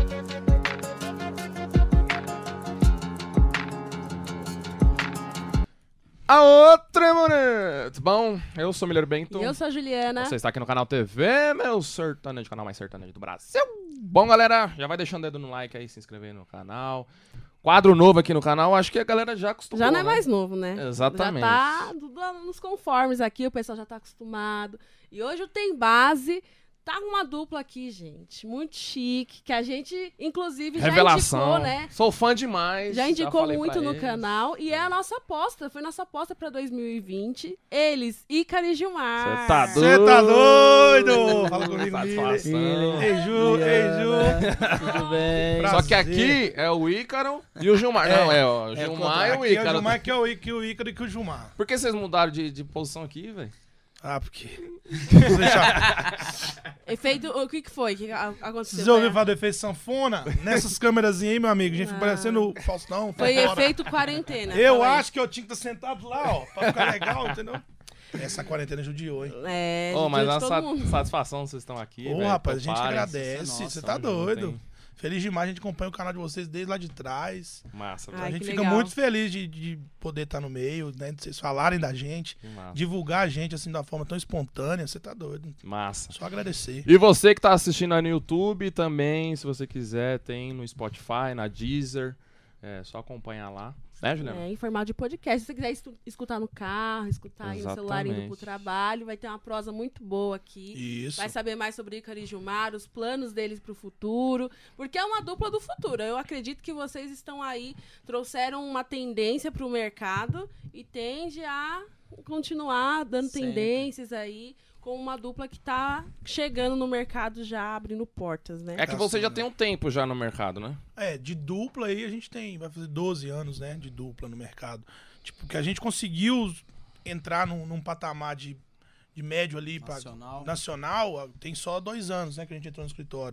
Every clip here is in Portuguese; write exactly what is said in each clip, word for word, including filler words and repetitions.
Aô, Tremoneto! Bom, eu sou o Miller Bento. E eu sou a Juliana. Você está aqui no canal T V, meu sertanejo, canal mais sertanejo do Brasil. Bom, galera, já vai deixando o dedo no like aí, se inscrever no canal. Quadro novo aqui no canal, acho que a galera já acostumou, Já não é né? mais novo, né? Exatamente. Já tá tudo nos conformes aqui, o pessoal já tá acostumado. E hoje o Tem Base tá com uma dupla aqui, gente, muito chique, que a gente, inclusive, Revelação. já indicou, né? Sou fã demais. Já indicou falei muito pra no eles. canal e é a nossa aposta, foi nossa aposta pra dois mil e vinte. Eles, Ícaro e Gilmar. Cê tá doido? Você tá doido? Fala comigo, Satisfação. Miller. Ei, Ju, ei, Ju. Tudo bem? Prazer. Só que aqui é o Ícaro e o Gilmar. Não, é o Gilmar e o Aqui é o Ícaro. Gilmar, que é o Í- que o Ícaro e que o Gilmar. Por que vocês mudaram de, de posição aqui, velho? Ah, porque... Vou deixar. Efeito, o que que foi? O que que a- aconteceu? Vocês já ouviram Foi- falar do efeito sanfona? Nessas câmeras aí, meu amigo, a gente fica Ah. parecendo o Faustão. Foi fora. efeito quarentena. Eu fala aí. acho que eu tinha que estar sentado lá, ó, pra ficar legal, entendeu? Essa quarentena judiou, hein? É, Ô, mas de a todo sa- mundo. satisfação vocês estão aqui. Ô, velho, rapaz, a gente toparem. agradece. nossa, Você tá tamo junto, doido. hein? Feliz demais, a gente acompanha o canal de vocês desde lá de trás. Massa, Ai, velho. a gente que fica legal. muito feliz de, de poder estar no meio, né? De vocês falarem da gente, Que massa. divulgar a gente assim da forma tão espontânea. Você tá doido. Massa. Só agradecer. E você que tá assistindo aí no YouTube também, se você quiser, tem no Spotify, na Deezer. É só acompanhar lá. Né, Juliana? É, em formato de podcast. Se você quiser estu- escutar no carro, escutar aí no celular indo pro Exatamente. trabalho, vai ter uma prosa muito boa aqui. Isso. Vai saber mais sobre Ícaro e Gilmar, os planos deles pro futuro. Porque é uma dupla do futuro. Eu acredito que vocês estão aí, trouxeram uma tendência pro mercado e tende a continuar dando Sempre. tendências aí com uma dupla que tá chegando no mercado já, abrindo portas, né? É que você já tem um tempo já no mercado, né? É, de dupla aí a gente tem, vai fazer doze anos, né, de dupla no mercado. Tipo, que a gente conseguiu entrar num, num patamar de, de médio ali pra Nacional. nacional, tem só dois anos, né, que a gente entrou no escritório.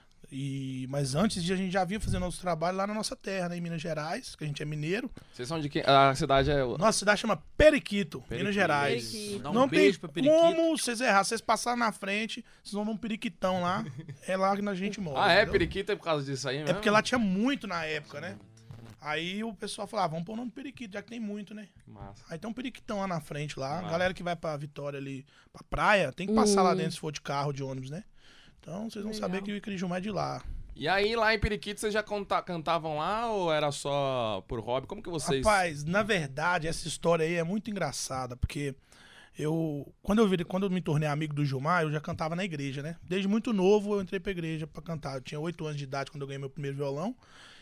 E, mas antes disso a gente já vinha fazendo nosso trabalho lá na nossa terra, né, em Minas Gerais, que a gente é mineiro. Vocês são de quem? A cidade é... Nossa cidade chama Periquito, Periquito. Minas Gerais. Periquito. Dá um não beijo tem pra Periquito. como vocês errar, vocês passarem na frente, vocês vão num periquitão lá, é lá que a gente mora. Ah, é? entendeu? Periquito é por causa disso aí mesmo? É porque lá tinha muito na época, né? Aí o pessoal falava, ah, vamos pôr o nome Periquito, já que tem muito, né? Massa. Aí tem um periquitão lá na frente lá. Ah. A galera que vai pra Vitória ali, pra praia, tem que passar Hum. lá dentro se for de carro, de ônibus, né? Então vocês vão Legal. saber que o Ícaro e Gilmar é de lá. E aí, lá em Periquito, vocês já conta- cantavam lá ou era só por hobby? Como que vocês... Rapaz, na verdade, essa história aí é muito engraçada, porque eu, quando eu, vi, quando eu me tornei amigo do Gilmar, eu já cantava na igreja, né? Desde muito novo eu entrei pra igreja pra cantar. Eu tinha oito anos de idade quando eu ganhei meu primeiro violão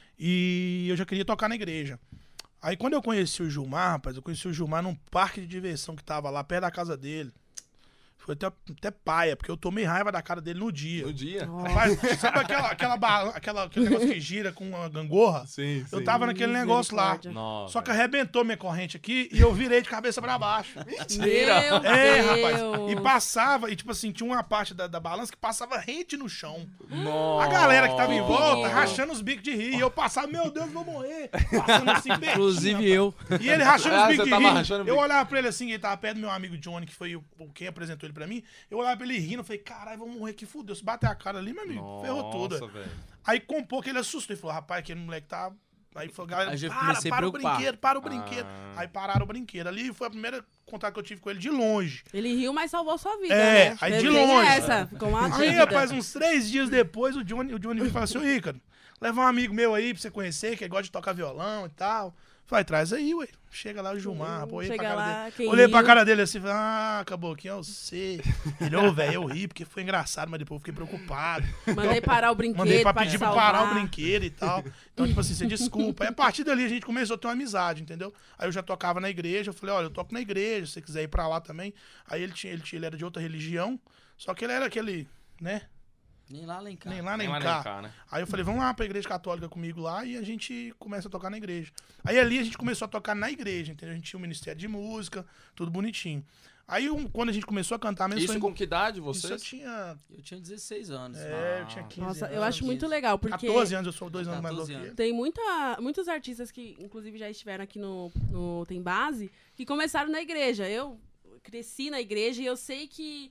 e eu já queria tocar na igreja. Aí quando eu conheci o Gilmar, rapaz, eu conheci o Gilmar num parque de diversão que tava lá perto da casa dele. Foi até, até paia, porque eu tomei raiva da cara dele no dia. No dia? Rapaz, sabe aquela, aquela, ba- aquela, aquele negócio que gira com uma gangorra? Sim, Eu tava naquele negócio lá. Misericórdia. Nossa. Só que arrebentou minha corrente aqui e eu virei de cabeça pra baixo. Mentira! Meu É, Deus. rapaz. E passava, e tipo assim, tinha uma parte da, da balança que passava rente no chão. Nossa. A galera que tava em volta, Menino. rachando os bicos de rir. E eu passava, meu Deus, vou morrer. Passando assim, pertinho, Inclusive eu. rapaz. E ele rachando Ah, os você bicos de tava rir. rachando o Eu bico. olhava pra ele assim, ele tava perto do meu amigo Johnny, que foi o, o- quem apresentou ele pra mim. Eu olhava pra ele rindo, eu falei, caralho, vou morrer aqui, fudeu. Se bater a cara ali, meu amigo, ferrou tudo. Nossa, velho. Aí com um pouco ele assustou e falou, rapaz, aquele moleque tá... Aí falou, galera, Aí já para, comecei a para o preocupar. brinquedo, para o brinquedo. Ah. Aí pararam o brinquedo. Ali foi a primeira contato que eu tive com ele de longe. Ele riu, mas salvou sua vida, É, né? aí de Tem longe. essa, ficou uma Aí, dívida. rapaz, uns três dias depois, o Johnny, o Johnny veio e falou assim, ô Ícaro, leva um amigo meu aí pra você conhecer, que gosta de tocar violão e tal. Falei, traz aí, ué. Chega lá o Gilmar, Hum, pô, olhei chega pra cara lá, dele. quem Olhei pra riu? cara dele assim, falei, ah, acabou aqui, eu sei. Ele, ô, velho, eu ri porque foi engraçado, mas depois eu fiquei preocupado. Mandei parar o brinquedo Mandei pra pra pedir te pra salvar. parar o brinquedo e tal. Então, tipo assim, você desculpa. Aí a partir dali a gente começou a ter uma amizade, entendeu? Aí eu já tocava na igreja, eu falei, olha, eu toco na igreja, se você quiser ir pra lá também. Aí ele tinha, ele tinha, ele era de outra religião, só que ele era aquele, né? Nem lá, nem cá. Nem lá, nem, Nem lá, cá. nem cá, né? Aí eu falei, vamos lá pra igreja católica comigo lá e a gente começa a tocar na igreja. Aí ali a gente começou a tocar na igreja, entendeu? A gente tinha um ministério de música, tudo bonitinho. Aí um- quando a gente começou a cantar mesmo... Isso foi- com que idade Isso eu vocês? tinha... Eu tinha dezesseis anos. É, eu tinha quinze Nossa, anos. eu acho muito quinze. legal, porque catorze anos, eu sou dois anos mais novo catorze que ele. tem muita, muitos artistas que, inclusive, já estiveram aqui no, no Tem Base, que começaram na igreja. Eu cresci na igreja e eu sei que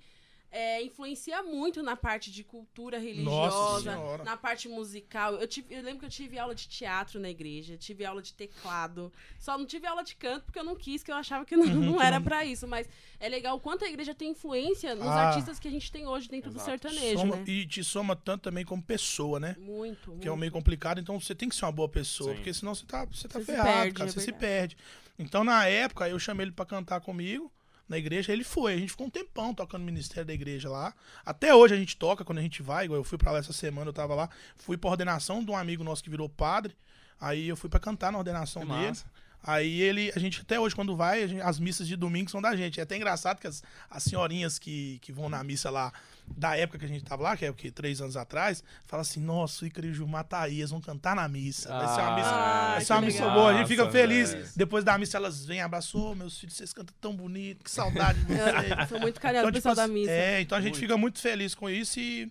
é, influencia muito na parte de cultura Nossa religiosa, Senhora. na parte musical. Eu, tive, eu lembro que eu tive aula de teatro na igreja, tive aula de teclado. Só não tive aula de canto porque eu não quis, que eu achava que não, Uhum, não que era não- pra isso. Mas é legal o quanto a igreja tem influência nos Ah. artistas que a gente tem hoje dentro Exato. do sertanejo, Soma- né? E te soma tanto também como pessoa, né? Muito, muito. Que é um meio complicado, então você tem que ser uma boa pessoa, Sim. porque senão você tá, você tá Você se ferrado, perde, cara, é você se verdade. perde. Então, na época, eu chamei ele pra cantar comigo na igreja, ele foi. A gente ficou um tempão tocando no ministério da igreja lá. Até hoje a gente toca quando a gente vai, igual eu fui pra lá essa semana, eu tava lá, fui pra ordenação de um amigo nosso que virou padre, aí eu fui pra cantar na ordenação Que dele. massa. Aí ele, a gente até hoje quando vai, a gente- as missas de domingo são da gente. É até engraçado que as, as senhorinhas que, que vão na missa lá, da época que a gente tava lá, que é o que, três anos atrás, falam assim, nossa, o Icre e o Gilmar tá aí, eles vão cantar na missa. Vai ser uma missa, Ah, vai ser uma que missa legal. boa, a gente fica Nossa, feliz. velho. Depois da missa elas vêm, abraçou, meus filhos, vocês cantam tão bonito, que saudade de vocês. Eu sou muito carinhosa do tipo pessoal da assim, missa. É, então a gente Muito. fica muito feliz com isso e,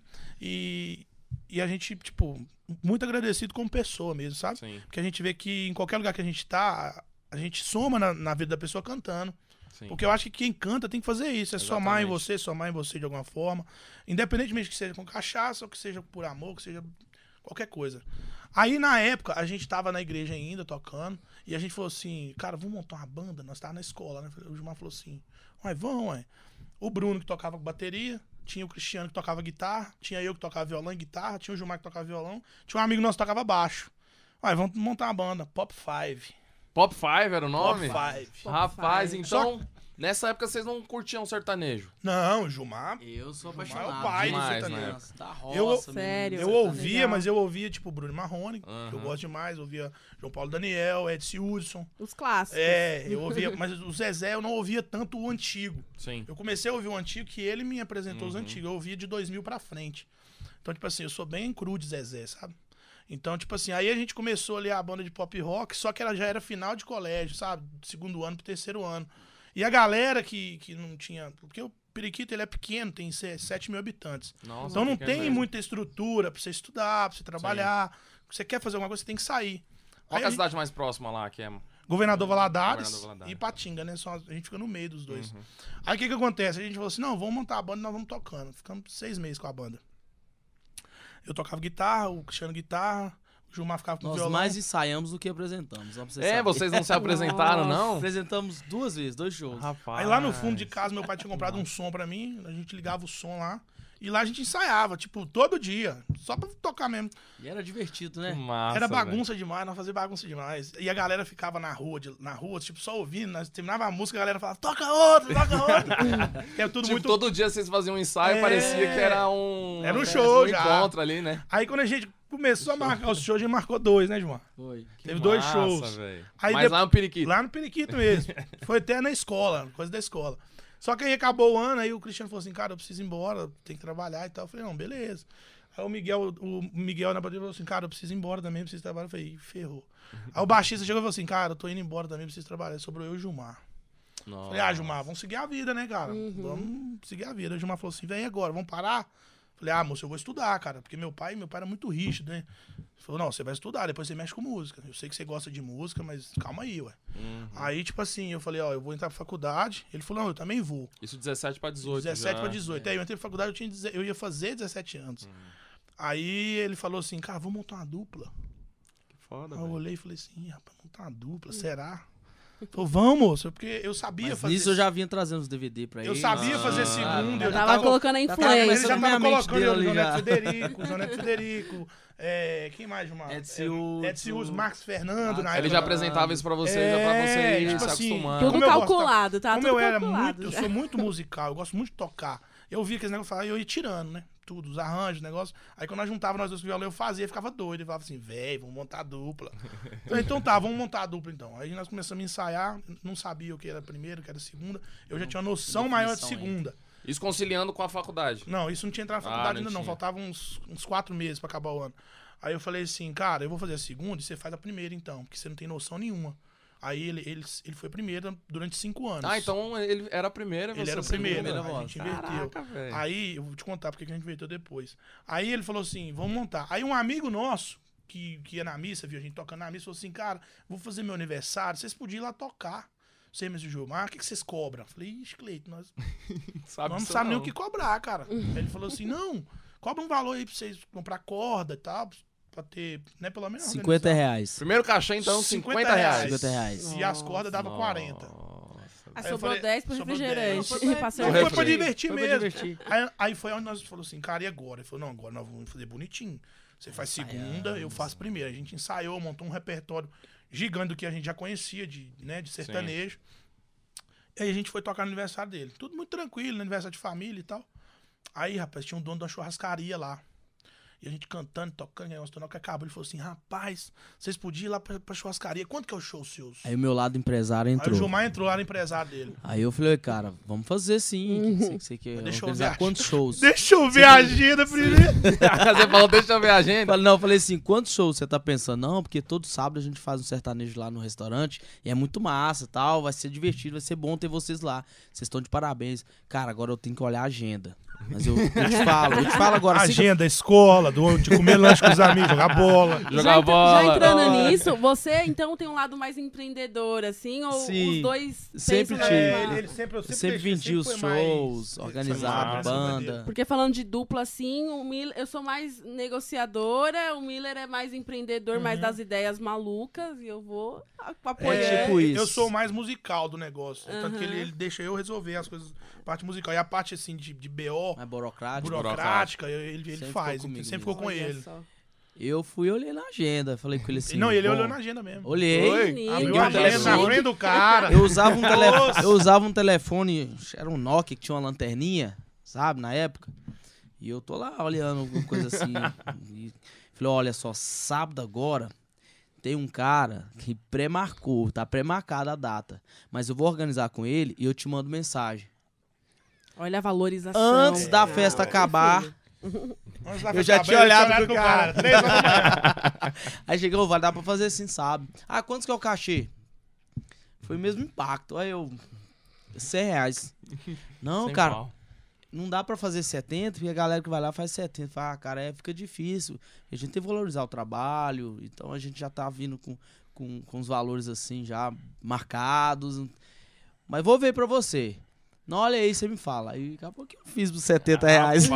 e, e a gente, tipo, muito agradecido como pessoa mesmo, sabe? Sim, Porque a gente vê que em qualquer lugar que a gente tá, a gente soma na, na vida da pessoa cantando. sim. Porque eu acho que quem canta tem que fazer isso. É somar em Exatamente. você, somar em você de alguma forma. Independentemente que seja com cachaça, ou que seja por amor, que seja qualquer coisa. Aí, na época, a gente tava na igreja ainda, tocando, e a gente falou assim, cara, vamos montar uma banda? Nós tava na escola, né? O Gilmar falou assim, uai, vamos, uai. O Bruno que tocava bateria, tinha o Cristiano que tocava guitarra, tinha eu que tocava violão e guitarra, tinha o Gilmar que tocava violão, tinha um amigo nosso que tocava baixo. Uai, vamos montar uma banda, Pop Five. Pop Five era o nome? Pop Five. Pop Rapaz, Five. então, nessa época vocês não curtiam sertanejo. Não, o Gilmar... Eu sou Gilmar é o apaixonado. pai do demais, sertanejo. né? Da roça, Eu- mesmo. Sério. Eu Tá ouvia, legal. mas eu ouvia, tipo, Bruno Marrone, que eu Aham. gosto demais. Eu ouvia João Paulo Daniel, Edson Hudson. Os clássicos. É, eu ouvia, mas o Zezé eu não ouvia tanto o antigo. Sim. Eu comecei a ouvir o antigo que ele me apresentou os Uhum. antigos. Eu ouvia de dois mil pra frente. Então, tipo assim, eu sou bem cru de Zezé, sabe? Então, tipo assim, aí a gente começou ali a banda de pop rock, só que ela já era final de colégio, sabe? Do segundo ano pro terceiro ano. E a galera que, que não tinha... Porque o Periquito, ele é pequeno, tem se- sete mil habitantes. Nossa, Então não pequeno tem mesmo. muita estrutura pra você estudar, pra você trabalhar. Você quer fazer alguma coisa, você tem que sair. Qual Aí que é a a gente- cidade mais próxima lá, que é... Governador Valadares, Governador Valadares. e Patinga, né? Só, a gente fica no meio dos dois. Uhum. Aí o que que acontece? A gente falou assim, não, vamos montar a banda e nós vamos tocando. Ficamos seis meses com a banda. Eu tocava guitarra, o Cristiano guitarra, o Gilmar ficava com Nós violão. mais ensaiamos do que apresentamos. Só pra você É, saber. vocês não se apresentaram, não? Apresentamos duas vezes, dois shows. Rapaz. Aí lá no fundo de casa, meu pai tinha comprado um som pra mim, a gente ligava o som lá, e lá a gente ensaiava, tipo, todo dia, só pra tocar mesmo. E era divertido, Que né? massa, Era velho. bagunça demais, nós fazíamos bagunça demais. E a galera ficava na rua, de- na rua, tipo, só ouvindo, nós terminava a música, a galera falava, toca outra, toca outra. Que é tudo Tipo, muito... todo dia vocês faziam um ensaio, É. parecia que era um... Era um uma show festa, já. Um encontro ali, né? Aí quando a gente começou a marcar os shows, a gente marcou dois, né, João? Foi. Que Teve dois massa, shows. velho. Aí Mas de- lá no Periquito. Lá no Periquito mesmo. Foi até na escola, coisa da escola. Só que aí acabou o ano, aí o Cristiano falou assim, cara, eu preciso ir embora, tem que trabalhar e tal. Eu falei, não, beleza. Aí o Miguel, o Miguel na bateria falou assim, cara, eu preciso ir embora também, preciso trabalhar. Eu falei, "Ih, ferrou. Aí o baixista chegou e falou assim, cara, eu tô indo embora também, preciso trabalhar. Sobrou eu e o Gilmar. Nossa. Falei, ah, Gilmar, vamos seguir a vida, né, cara? Uhum. Vamos seguir a vida. Aí o Gilmar falou assim, vem agora, vamos parar? Falei, ah, moço, eu vou estudar, cara, porque meu pai, meu pai era muito rígido, né? Ele falou, não, você vai estudar, depois você mexe com música. Eu sei que você gosta de música, mas calma aí, ué. Uhum. Aí, tipo assim, eu falei, ó, eu vou entrar pra faculdade. Ele falou, não, eu também vou. Isso dezessete pra dezoito. dezessete já. pra dezoito. Aí eu entrei pra faculdade, eu, tinha, deze- eu ia fazer dezessete anos. Aí ele falou assim, cara, vamos montar uma dupla. Que foda, Aí eu velho. olhei e falei assim, "Ih, rapaz, montar uma dupla, será? Ele falou, vamos, moço, porque eu sabia Mas fazer. nisso eu já vinha trazendo os D V D pra ele. Eu sabia fazer Ah, segundo, Eu eu já tava tava colocando a já tava Ele influência. já na tava minha mente colocando dele o ali Joneto já. Federico, Joneto Federico, é, quem mais, Gilmar? Edson É, Hudson. Edson Hudson, Marcos Fernando, na Ele época. já apresentava isso pra você, É, já pra você ir tipo se assim, acostumando. Tudo Como eu gosto- calculado, tá? Como Tudo eu era calculado. muito, eu sou muito musical, eu gosto muito de tocar. Eu via aqueles negócios falar e eu ia tirando, né? Tudo, os arranjos, negócios. Aí quando nós juntávamos nós dois com o violão, eu fazia, ficava doido. Ele falava assim, velho, vamos montar a dupla. então, então tá, vamos montar a dupla então. Aí nós começamos a ensaiar, não sabia o que era primeiro, o que era segunda. Eu já tinha uma noção maior de definição segunda. Isso conciliando com a faculdade. Não, isso não tinha entrado na Ah, faculdade não ainda não, tinha. faltavam uns, uns quatro meses pra acabar o ano. Aí eu falei assim, cara, eu vou fazer a segunda e você faz a primeira então, porque você não tem noção nenhuma. Aí ele, ele, ele foi primeiro durante cinco anos. Ah, então ele era a primeira, Ele você era o a segunda. primeiro, primeira a voz. gente inverteu. Caraca, velho. Aí, eu vou te contar porque que a gente inverteu depois. Aí ele falou assim, vamos montar. Aí um amigo nosso, que, que ia na missa, viu a gente tocando na missa, falou assim, cara, vou fazer meu aniversário, vocês podiam ir lá tocar. Você, mesmo Gilmar, o que, que vocês cobram? Eu falei, ixi, Cleiton, nós, Sabe nós não isso sabemos nem o que cobrar, cara. Aí ele falou assim, não, cobra um valor aí pra vocês comprar corda e tal, pra ter, né, pelo menos... cinquenta reais. Primeiro cachê, então, cinquenta reais. cinquenta reais. E as cordas dava quarenta. Nossa. Ah, Aí eu sobrou falei, dez pro sobrou refrigerante. dez. Pra Não, cerveja. foi pra divertir Foi pra mesmo. divertir. Aí, aí foi onde nós falou assim, cara, e agora? Ele falou, não, agora nós vamos fazer bonitinho. Você faz segunda, eu faço primeira. A gente ensaiou, montou um repertório gigante do que a gente já conhecia, de, né, de sertanejo. E aí a gente foi tocar no aniversário dele. Tudo muito tranquilo, no aniversário de família e tal. Aí, rapaz, tinha um dono da churrascaria lá. E a gente cantando, tocando, negócio, na hora que acabou, ele falou assim, rapaz, vocês podiam ir lá pra, pra churrascaria, quanto que é o show seus? Aí o meu lado empresário Aí o entrou. Gilmar entrou, era empresário dele. Aí eu falei, cara, vamos fazer sim. Você, você quer Deixa eu organizar ver a- quantos shows? Deixa eu ver a agenda primeiro. Você falou, deixa eu ver a agenda. Falei, não, eu falei assim, quantos shows você tá pensando? Não, porque todo sábado a gente faz um sertanejo lá no restaurante e é muito massa, tal, vai ser divertido, vai ser bom ter vocês lá. Vocês estão de parabéns. Cara, agora eu tenho que olhar a agenda. Mas eu, eu te falo, eu te falo agora. assim, Agenda, escola, do, de comer lanche com os amigos, jogar bola. Jogar já, entra- bola. já entrando Olha. nisso, você então tem um lado mais empreendedor, assim, ou Sim, os dois sempre pensam na tive. É, mesma- ele, ele sempre, eu sempre, sempre deixei, vendi os sempre foi mais- shows, sempre organizado, foi mais banda. Porque falando de dupla, assim, o Miller, eu sou mais negociadora, o Miller é mais empreendedor, mais das ideias malucas, e eu vou a- apoiando. É, tipo isso. Eu sou mais musical do negócio. Tanto que Aham. ele, ele deixa eu resolver as coisas, parte musical. E a parte, assim, de, de B O, Mais burocrático. burocrática, ele, ele Sempre faz. ficou comigo Sempre ficou com Olha ele. só. Eu fui olhei na agenda, falei com ele assim. Não, ele bom, olhou na agenda mesmo. Olhei. Oi? Menino, Abriu Peguei a um agenda na telefone. frente do cara. Eu usava, um tele... Nossa. eu usava um telefone, era um Nokia que tinha uma lanterninha, sabe, na época. E eu tô lá olhando alguma coisa assim. E falei, olha só, sábado agora tem um cara que pré-marcou, tá pré-marcada a data. Mas eu vou organizar com ele e eu te mando mensagem. Olha a valorização. Antes da Ah, festa meu acabar, filho. Antes da Eu festa já acabar, tinha ele olhado pro cara. Três horas da manhã. aí cheguei, "Ô, vai dar pra fazer assim, sabe? Ah, quantos que é o cachê? Foi o mesmo impacto. Aí eu, cem reais. Não, Sem cara, pau. não dá pra fazer setenta, porque a galera que vai lá faz setenta. Fala, ah, cara, é, fica difícil. A gente tem que valorizar o trabalho, então a gente já tá vindo com, com, com os valores assim já marcados. Mas vou ver pra você. Não, olha aí, você me fala. Aí acabou que eu fiz por setenta reais.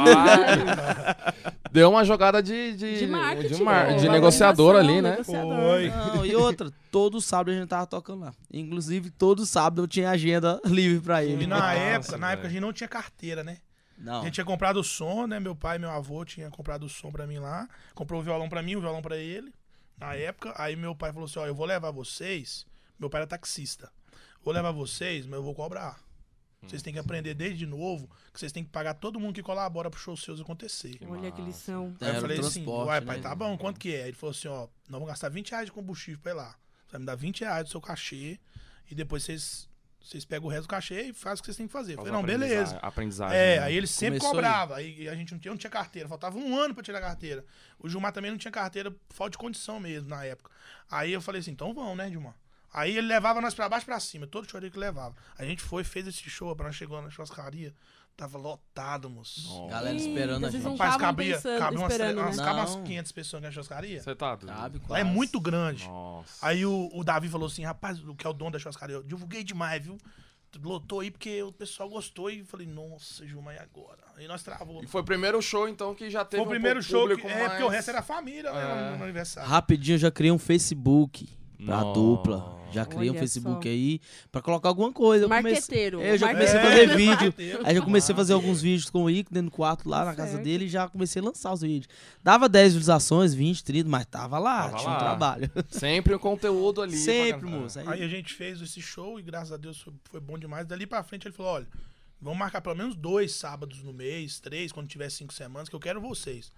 Rapaz, deu uma jogada de, de, De marketing. de, mar- pô, de negociador valorização, ali, né? negociador. Foi. Não, e outra, todo sábado a gente tava tocando lá. Inclusive, todo sábado eu tinha agenda livre pra ele. E na Nossa, época, na velho. época a gente não tinha carteira, né? Não. A gente tinha comprado o som, né? Meu pai e meu avô tinham comprado o som pra mim lá. Comprou o violão pra mim, o violão pra ele. Na época, aí meu pai falou assim, ó, eu vou levar vocês. Meu pai era taxista. Vou levar vocês, mas eu vou cobrar. Vocês têm que aprender desde novo que vocês têm que pagar todo mundo que colabora pro show seus acontecer. Que Olha que massa. lição. Aí eu Era o falei assim, transporte, uai, pai, né? tá bom, quanto que é? Ele falou assim, ó, nós vamos gastar vinte reais de combustível pra ir lá. Você vai me dar vinte reais do seu cachê e depois vocês, vocês pegam o resto do cachê e fazem o que vocês têm que fazer. Eu falei, não, beleza. Aprendizagem. É, né? aí ele sempre Começou cobrava. Aí a gente não tinha, não tinha carteira. Faltava um ano pra tirar a carteira. O Gilmar também não tinha carteira, falta de condição mesmo na época. Aí eu falei assim, então vamos, né, Gilmar? Aí ele levava nós pra baixo e pra cima, todo show dele que levava. A gente foi, fez esse show, pra nós chegou na churrascaria, tava lotado, moço. Nossa. Galera Ih, esperando a vocês gente. não Rapaz, estavam cabia, pensando, cabia umas, esperando, umas, né? cabia umas Não. quinhentas pessoas na churrascaria. Você tá doido? Sabe, Lá é quase. muito grande. Nossa. Aí o, o Davi falou assim, rapaz, o que é o dono da churrascaria, eu divulguei demais, viu? Lotou aí porque o pessoal gostou e falei, nossa, Gilmar, e agora? Aí nós travou. E foi o primeiro show, então, que já teve Foi o primeiro show, que, público é porque o mais- resto era família, né, É. no, no aniversário. Rapidinho eu já criei um Facebook pra Nossa. dupla. Já criei um Olha Facebook só. aí pra colocar alguma coisa. Eu comecei- Marqueteiro. É, eu já marqueteiro. comecei a fazer É, vídeo. marqueteiro. Aí já comecei a fazer alguns vídeos com o Ico dentro do quarto lá na casa Certo. dele e já comecei a lançar os vídeos. Dava dez visualizações, vinte, trinta, mas tava lá, Tava tinha lá. um trabalho. Sempre o conteúdo ali. Sempre, pra- moço. Aí Aí, a gente fez esse show e graças a Deus foi, foi bom demais. Dali pra frente ele falou, olha, vamos marcar pelo menos dois sábados no mês, três, quando tiver cinco semanas, que eu quero vocês.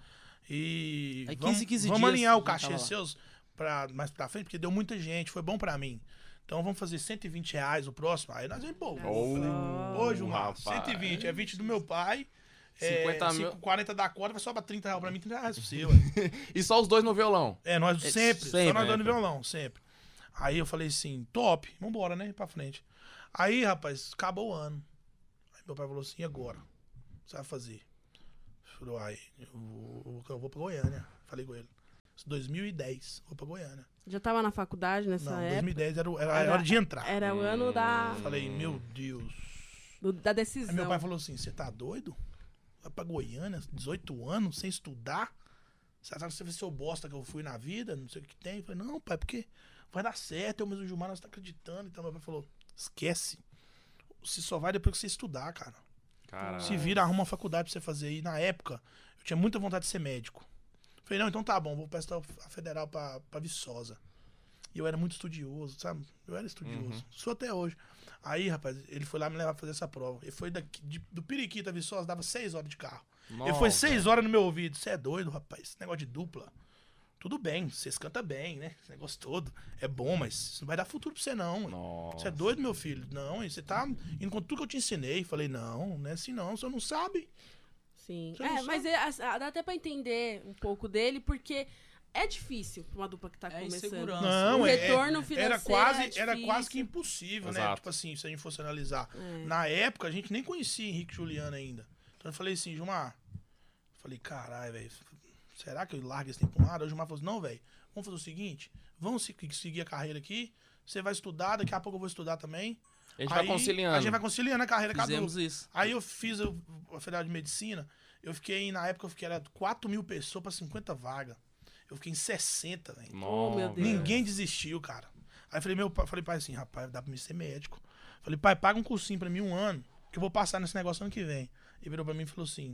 E Aí vamos, quinze, quinze vamos dias alinhar o já cachê tava lá. seus pra, mais pra frente, porque deu muita gente, foi bom pra mim. Então vamos fazer cento e vinte reais o próximo. Aí nós vamos, pô. Oh, Ô, Gilmar, rapaz. cento e vinte, é vinte do meu pai. cinquenta é, mil. cinco, quarenta da corda, vai sobrar trinta reais pra mim, trinta reais pro seu. E só os dois no violão. É, nós É, sempre, só sempre, nós dando sempre. violão, sempre. Aí eu falei assim, top, vambora, né, pra frente. Aí, rapaz, acabou o ano. Aí meu pai falou assim, e agora? O que você vai fazer? Falou, ai, eu vou, eu vou pra Goiânia. Falei com ele. dois mil e dez, vou pra Goiânia. Já tava na faculdade nessa Não, época? dois mil e dez era, o- era, Era- a hora de entrar. Era o ano da, Falei, meu Deus. do- da Aí decisão. meu pai falou assim, você tá doido? Vai pra Goiânia, dezoito anos, sem estudar? Você acha que você vai ser o bosta que eu fui na vida? Não sei o que tem. Eu falei, não, pai, porque vai dar certo, eu mesmo o Gilmar, nós tá acreditando. Então meu pai falou, esquece. Você só vai depois que você estudar, cara. Caralho. Se vira, arruma uma faculdade pra você fazer. E na época, eu tinha muita vontade de ser médico. Falei, não, então tá bom, vou prestar a federal pra, pra Viçosa. E eu era muito estudioso, sabe? Eu era estudioso. Uhum. Sou até hoje. Aí, rapaz, ele foi lá me levar pra fazer essa prova. Ele foi daqui, de- do Periquito a Viçosa, dava seis horas de carro. Ele foi seis horas no meu ouvido. Você é doido, rapaz? Esse negócio de dupla. Tudo bem, vocês cantam bem, né? Esse negócio todo. É bom, mas isso não vai dar futuro pra você, não. Nossa. Você é doido, meu filho? Não, e você tá indo com tudo que eu te ensinei. Falei, não, não é assim não, você não sabe. Sim. Você não É, mas sabe. é, a- dá até pra entender um pouco dele, porque é difícil pra uma dupla que tá É começando. insegurança. Não, O é- retorno era financeiro quase, é era difícil. quase que impossível, né? Exato. Tipo assim, se a gente fosse analisar. É. Na época, a gente nem conhecia Henrique e Juliano ainda. Então eu falei assim, Gilmar, falei, caralho, velho, será que eu largo esse tempo um lado? Aí o Gilmar falou assim, não, velho, vamos fazer o seguinte, vamos se- seguir a carreira aqui, você vai estudar, daqui a pouco eu vou estudar também. A gente Aí, vai conciliando. A gente vai conciliando a carreira com a Fizemos dupla. isso. Aí eu fiz o- a Federal de Medicina, eu fiquei, na época eu fiquei, era quatro mil pessoas pra cinquenta vagas. Eu fiquei em sessenta, velho. Oh, meu Deus. Ninguém desistiu, cara. Aí eu falei, meu pai, falei, pai, assim, rapaz, dá pra mim ser médico. Falei, pai, paga um cursinho pra mim um ano, que eu vou passar nesse negócio ano que vem. Ele virou pra mim e falou assim,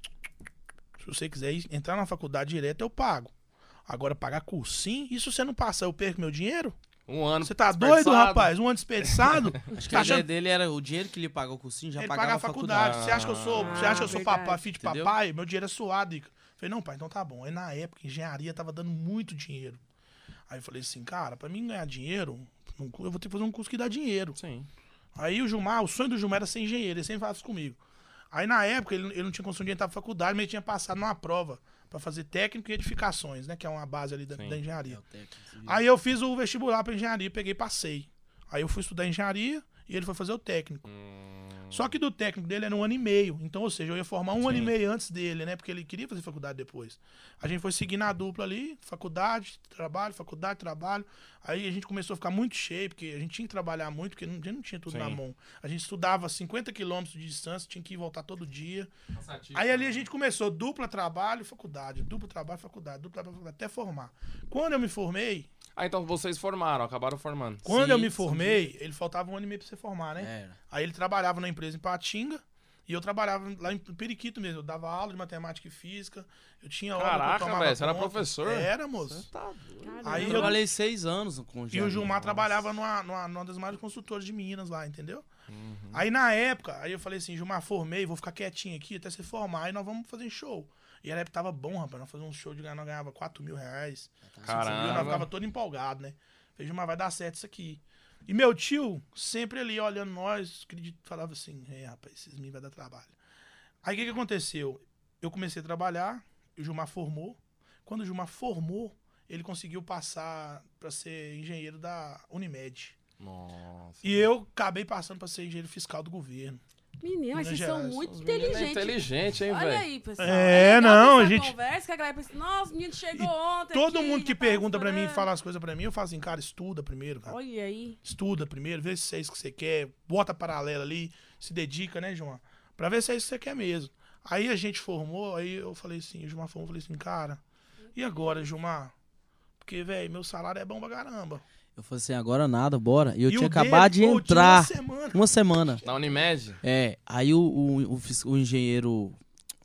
se você quiser ir- entrar na faculdade direto, eu pago. Agora, pagar cursinho, e se você não passar, eu perco meu dinheiro? Um ano. Você tá doido, desperdiçado. rapaz? Um ano desperdiçado? Acho que Tá a achando- ideia dele era o dinheiro que ele pagou o cursinho, já Ele pagava paga a a faculdade. faculdade. Você acha que eu sou, você acha que eu sou Ah, papai, verdade. filho de Entendeu? papai? Meu dinheiro é suado. Ica. Falei, não, pai, então tá bom. Aí na época, engenharia tava dando muito dinheiro. Aí eu falei assim, cara, pra mim ganhar dinheiro, eu vou ter que fazer um curso que dá dinheiro. Sim. Aí o Gilmar, o sonho do Gilmar era ser engenheiro, ele sempre falava isso comigo. Aí na época ele, ele não tinha condição de entrar pra faculdade, mas ele tinha passado numa prova pra fazer técnico e edificações, né? Que é uma base ali da, Sim. da É engenharia. o técnico civil. Aí eu fiz o vestibular pra engenharia, peguei e passei. Aí eu fui estudar engenharia e ele foi fazer o técnico. Hum, Só que do técnico dele era um ano e meio. Então, ou seja, eu ia formar um Sim. ano e meio antes dele, né? Porque ele queria fazer faculdade depois. A gente foi seguindo a dupla ali, faculdade, trabalho, faculdade, trabalho. Aí a gente começou a ficar muito cheio, porque a gente tinha que trabalhar muito, porque não, a gente não tinha tudo Sim. na mão. A gente estudava cinquenta quilômetros de distância, tinha que ir voltar todo dia. cansativo. Aí ali a gente começou dupla trabalho, faculdade, dupla trabalho, faculdade, dupla trabalho, faculdade, até formar. Quando eu me formei, Ah, então vocês formaram, acabaram formando. quando Sim, eu me sim. formei, ele faltava um ano e meio pra você formar, né? Era. Aí ele trabalhava na empresa em Patinga e eu trabalhava lá em Periquito mesmo. Eu dava aula de matemática e física. Eu tinha hora que eu Caraca, tomava velho, você era conta. professor? Era, moço. Tá doido. Caramba. Aí Eu eu- trabalhei seis anos com E o engenharia. Gilmar Nossa. trabalhava numa, numa, numa das maiores consultoras de Minas lá, entendeu? Uhum. Aí na época, aí eu falei assim, Gilmar, formei, vou ficar quietinho aqui até você formar, aí nós vamos fazer show. E na época tava bom, rapaz, nós fazíamos um show de ganhar, nós ganhava quatro mil reais. Caramba. Nós ficava todo empolgado, né? Falei, Gilmar, vai dar certo isso aqui. E meu tio, sempre ali olhando nós, acredito, falava assim, é, rapaz, esses meninos vai dar trabalho. Aí o que que aconteceu? Eu comecei a trabalhar, o Gilmar formou. Quando o Gilmar formou, ele conseguiu passar para ser engenheiro da Unimed. Nossa. E eu acabei passando para ser engenheiro fiscal do governo. Menino, mas Minas vocês são Gerais. muito Os meninos é inteligentes. inteligente, hein, Olha velho? aí, pessoal. É, legal não, essa a gente- conversa que a galera pensa, nossa, o menino chegou E ontem. Todo aqui, mundo que já tá pergunta para mim e estourando. fala as coisas para mim, eu falo assim, cara, estuda primeiro, cara. Olha aí. Estuda primeiro, vê se é isso que você quer, bota paralela ali, se dedica, né, João? Pra ver se é isso que você quer mesmo. Aí a gente formou, aí eu falei assim, o Gilmar formou, eu falei assim, cara, e agora, Gilmar? Porque, velho, meu salário é bom pra caramba. Eu falei assim, agora nada, bora. E eu E tinha o acabado dele, de pô, tinha entrar. Uma semana. Uma semana. Na Unimed? É, aí o, o, o, fis- o engenheiro...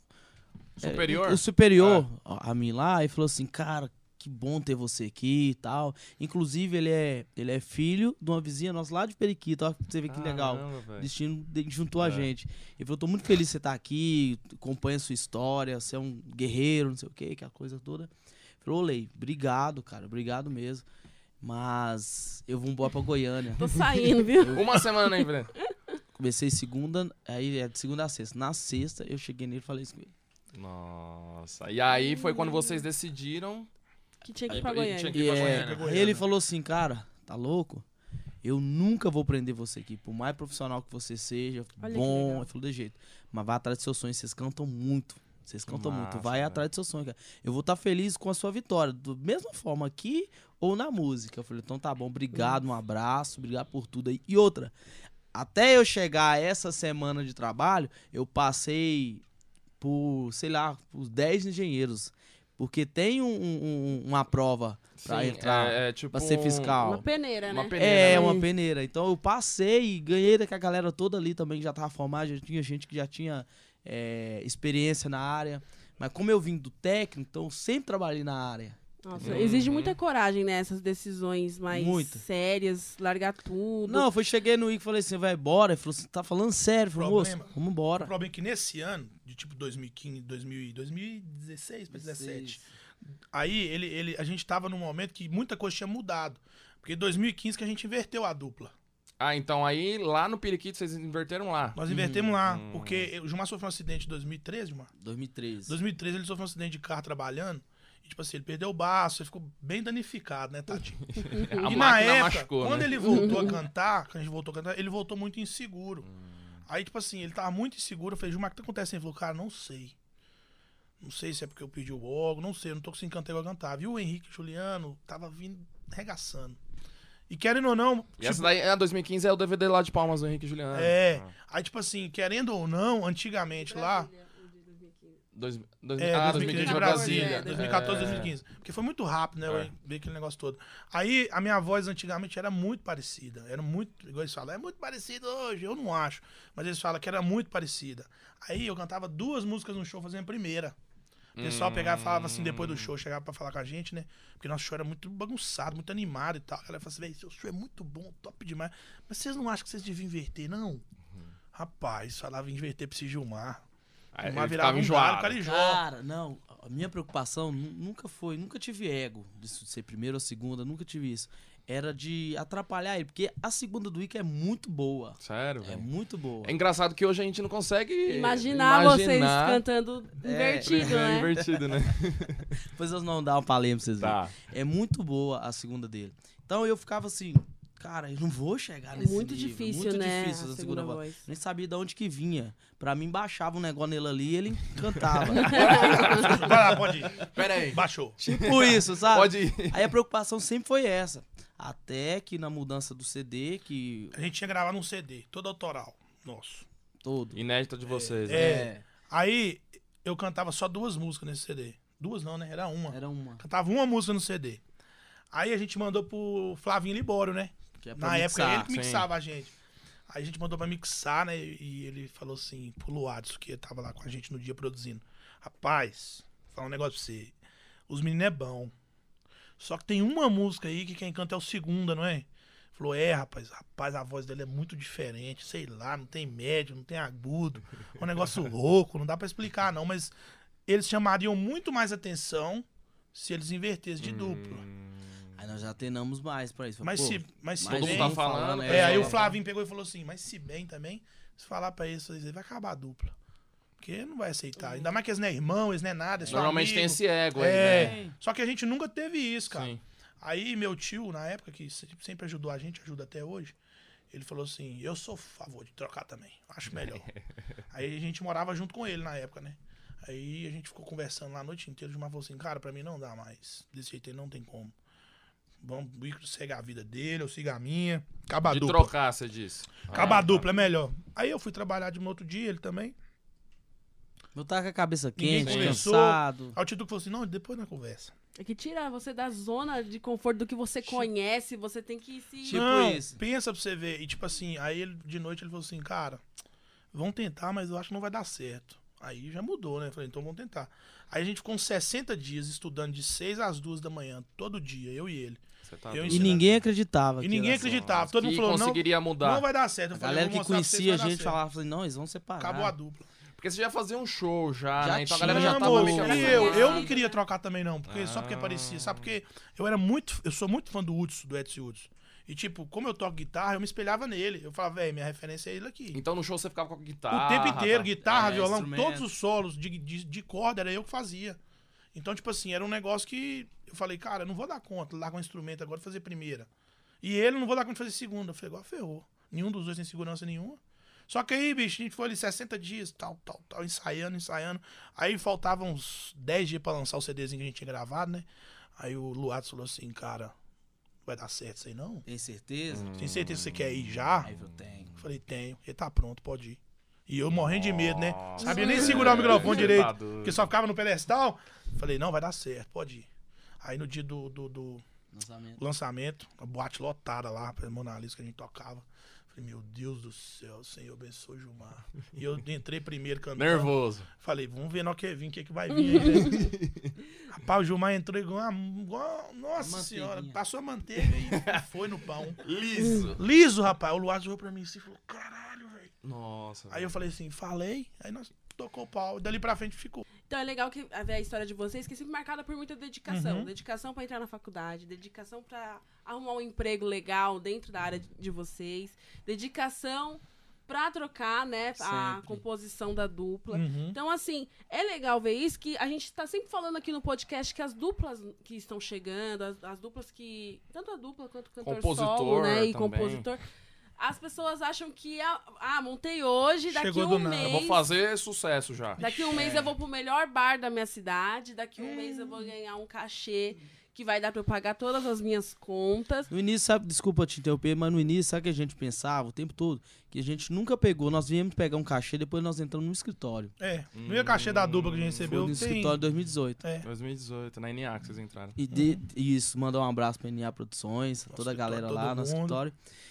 é, Superior? o, o superior a mim lá, e falou assim, cara, que bom ter você aqui e tal. Inclusive, ele é, ele é filho de uma vizinha nossa lá de Periquito. Ó, pra você ver que legal. Caramba, O velho. destino de- juntou a É. gente. Ele falou, tô muito feliz de você estar aqui, acompanha a sua história, você é um guerreiro, não sei o que, aquela coisa toda. Ele falou, Lei, obrigado, cara, obrigado mesmo. Mas eu vou embora pra Goiânia. Tô saindo, viu? Uma semana, hein, velho? Comecei segunda, aí é de segunda a sexta. Na sexta, eu cheguei nele e falei isso com ele. Nossa. E aí foi quando vocês decidiram. Que tinha que ir Aí, pra e Goiânia. tinha que- E pra é, Goiânia. Pra aí Goiânia. ele falou assim, cara, tá louco? Eu nunca vou prender você aqui, por mais profissional que você seja, Olha que bom, legal. ele falou de jeito. Mas vá atrás dos seus sonhos, vocês cantam muito. Vocês cantam Massa, muito. Vai velho. atrás do seu sonho, cara. Eu vou estar feliz com a sua vitória. Da mesma forma aqui ou na música. Eu falei, então tá bom, obrigado, um abraço, obrigado por tudo aí. E outra, até eu chegar a essa semana de trabalho, eu passei por, sei lá, por dez engenheiros. Porque tem um- um- uma prova pra Sim, entrar, é, é tipo pra ser um- fiscal. Uma peneira, Uma né? peneira. É, né? uma peneira. Então eu passei e ganhei daquela galera toda ali também que já tava formada, já tinha gente que já tinha é, experiência na área. Mas como eu vim do técnico, então eu sempre trabalhei na área. Nossa, Uhum. exige muita coragem nessas decisões mais Muita. sérias, largar tudo. Não, foi cheguei no I C e falei assim, vai embora. Ele falou assim, tá falando sério? Eu falei, moço, Problema. vamos O embora. problema é que nesse ano, de tipo dois mil e quinze, dois mil, e- dois mil e dezesseis para dezessete, aí ele, ele, a gente tava num momento que muita coisa tinha mudado. Porque em dois mil e quinze que a gente inverteu a dupla. Ah, então aí lá no Periquito vocês inverteram lá. Nós invertemos lá, Hum. porque o Gilmar sofreu um acidente em dois mil e treze, Gilmar. dois mil e treze. dois mil e treze ele sofreu um acidente de carro trabalhando. E, tipo assim, ele perdeu o baço, ele ficou bem danificado, né, Tadinho? A E na máquina época, machucou, quando né? ele voltou a cantar, quando a gente voltou a cantar, ele voltou muito inseguro. Hum. Aí, tipo assim, ele tava muito inseguro. Eu falei, Gilmar, o que tá acontecendo? Ele falou, cara, não sei. Não sei se é porque eu perdi o órgão, não sei, eu não tô conseguindo cantar igual eu cantava. E o Henrique Juliano tava vindo arregaçando. E querendo ou não. E essa daí, é, dois mil e quinze é o D V D lá de Palmas do Henrique e Juliano. É. Ah. Aí, tipo assim, querendo ou não, antigamente lá. Dois, dois, É, ah, dois mil e quinze de de Brasília. Brasília. dois mil e quatorze, dois mil e quinze. Porque foi muito rápido, né? É. Eu vi aquele negócio todo. Aí a minha voz antigamente era muito parecida. Era muito. Igual eles falam, é muito parecida hoje. Eu não acho. Mas eles falam que era muito parecida. Aí eu cantava duas músicas no show fazendo a primeira. O pessoal pegava e falava assim, depois do show, chegava pra falar com a gente, né? Porque nosso show era muito bagunçado, muito animado e tal. A galera falava assim, velho, seu show é muito bom, top demais. Mas vocês não acham que vocês deviam inverter, não? Rapaz, falava em inverter pra esse Gilmar. Aí Gilmar ele virava ficava um galho, enjoado. carijó. Cara, não, a minha preocupação nu- nunca foi, nunca tive ego disso de ser primeira ou segunda, nunca tive isso. Era de atrapalhar ele, porque a segunda do Ica é muito boa. Sério, É velho. muito boa. É engraçado que hoje a gente não consegue Imaginar, vocês cantando invertido, É, né? invertido, né? Depois eu não dar uma palhinha pra vocês verem. Tá. É muito boa a segunda dele. Então eu ficava assim, cara, eu não vou chegar É nesse muito nível. difícil, muito né? difícil a essa segunda segunda voz. voz. Nem sabia de onde que vinha. Pra mim, baixava um negócio nele ali e ele cantava. Vai lá, pode ir. Pera aí. Baixou. Tipo isso, sabe? Pode ir. Aí a preocupação sempre foi essa. Até que na mudança do C D, que A gente tinha gravado um C D, todo autoral, nosso. todo. Inédita de vocês, né? É. Aí eu cantava só duas músicas nesse C D. Duas não, né? Era uma. Era uma. Cantava uma música no C D. Aí a gente mandou pro Flavinho Libório, né? Que é pra Na época mixar. ele que sim. mixava a gente. Aí a gente mandou pra mixar, né? E ele falou assim, pro Luadson, que tava lá com a gente no dia produzindo. Rapaz, vou falar um negócio pra você. Os meninos é bom. Só que tem uma música aí que quem canta é o Segunda, não é? Falou, é, rapaz, rapaz, a voz dele é muito diferente, sei lá, não tem médio, não tem agudo, é um negócio rouco, não dá pra explicar não, mas eles chamariam muito mais atenção se eles invertessem de dupla. Aí nós já treinamos mais pra isso. Mas Pô, se, mas se mais todo bem, mundo tá falando, é, aí o só- Flavinho pegou e falou assim, mas se bem também, se falar pra eles, ele vai acabar a dupla. Porque não vai aceitar. Ainda mais que eles não é irmão, eles não é nada, é só Normalmente amigo. tem esse ego aí, É, né? só que a gente nunca teve isso, cara. Sim. Aí meu tio, na época, que se- sempre ajudou a gente, ajuda até hoje, ele falou assim, eu sou a favor de trocar também, acho melhor. Aí a gente morava junto com ele na época, né? Aí a gente ficou conversando lá a noite inteira, o Gilmar falou assim, cara, pra mim não dá mais, desse jeito aí não tem como. Vamos, o Icaro segue a vida dele, eu sigo a minha, acaba a De dupla. trocar, você disse. Acaba Ah, a dupla, é melhor. Aí eu fui trabalhar de um outro dia, ele também. Eu tava com a cabeça Ninguém quente, conversou. cansado. Aí o Tito falou assim, não, depois na conversa. É que tira você da zona de conforto do que você conhece, você tem que se... Tipo não, isso. pensa pra você ver. E tipo assim, aí ele, de noite ele falou assim, cara, vão tentar, mas eu acho que não vai dar certo. Aí já mudou, né? Eu falei, então vamos tentar. Aí a gente ficou uns sessenta dias estudando de seis às duas da manhã, todo dia, eu e ele. Você tá Eu doido. E ensinando. ninguém acreditava. E que ninguém era assim. acreditava. Todo mundo Que falou, não, conseguiria mudar. não vai dar certo. Eu A falei, galera eu que vou mostrar pra vocês conhecia a vai dar gente certo. falava assim, não, eles vão separar. Acabou a dupla. Porque você já fazia um show já, Já né? Então a tinha, galera já Não, tava moço, meio que e acostumada. eu, eu não Conhecido. queria trocar também não, porque só porque Ah. parecia, sabe? Porque eu era muito, eu sou muito fã do Hudson, do Edson Hudson. E tipo, como eu toco guitarra, eu me espelhava nele. Eu falava, velho, minha referência é ele aqui. Então no show você ficava com a guitarra. O tempo inteiro, tá? guitarra, É, violão, instrumento. todos os solos de, de, de corda era eu que fazia. Então, tipo assim, era um negócio que eu falei, cara, eu não vou dar conta, largar um instrumento agora e fazer primeira. E ele não vou dar conta de fazer segunda. Eu falei, agora ferrou. Nenhum dos dois tem segurança nenhuma. Só que aí, bicho, a gente foi ali sessenta dias, tal, tal, tal, ensaiando, ensaiando. Aí faltavam uns dez dias pra lançar o CDzinho que a gente tinha gravado, né? Aí o Luatos falou assim, cara, vai dar certo isso aí não? Tem certeza? Hum. Tem certeza que você quer ir já? Aí eu tenho. Eu falei, tenho. Ele tá pronto, pode ir. E eu morrendo de medo, né? Nossa. Sabia nem segurar o microfone Você direito, tá doido. porque só ficava no pedestal. Falei, não, vai dar certo, pode ir. Aí no dia do, do, do Lançamento. lançamento, a boate lotada lá, pra Mona Lisa que a gente tocava. Falei, meu Deus do céu, Senhor abençoe o Gilmar. E eu entrei primeiro cantando. Nervoso. Falei, vamos ver no que vir, o que, que vai vir aí, né? Rapaz, o Gilmar entrou igual uma. Igual, nossa Manteiguinha. senhora, passou a manteiga e foi no pão. Liso. Liso, rapaz. O Luaz olhou pra mim assim e falou, caralho, velho. Nossa. Aí eu falei assim, falei, aí nós tocou o pau. Dali pra frente ficou. Então é legal que ver a história de vocês, que é sempre marcada por muita dedicação. Uhum. Dedicação pra entrar na faculdade, dedicação pra arrumar um emprego legal dentro da área de- de vocês, dedicação pra trocar, né, a Sempre. composição da dupla. Uhum. Então, assim, é legal ver isso, que a gente tá sempre falando aqui no podcast que as duplas que estão chegando, as, as duplas que... Tanto a dupla quanto o cantor Compositor solo, né, e também. compositor... As pessoas acham que, ah, ah, montei hoje, daqui Chegou do um nada. mês... Eu vou fazer sucesso já. Daqui um mês eu vou pro melhor bar da minha cidade. Daqui um mês eu vou ganhar um cachê que vai dar pra eu pagar todas as minhas contas. No início, sabe, desculpa te interromper, mas no início, sabe o que a gente pensava o tempo todo? Que a gente nunca pegou, nós viemos pegar um cachê, depois nós entramos no escritório. É, no meio cachê da dupla que a gente Foi recebeu, no tem... escritório em dois mil e dezoito. É, dois mil e dezoito, na N A que vocês entraram. E de, isso, mandar um abraço pra N A Produções, toda a escritório, galera todo lá no mundo. escritório.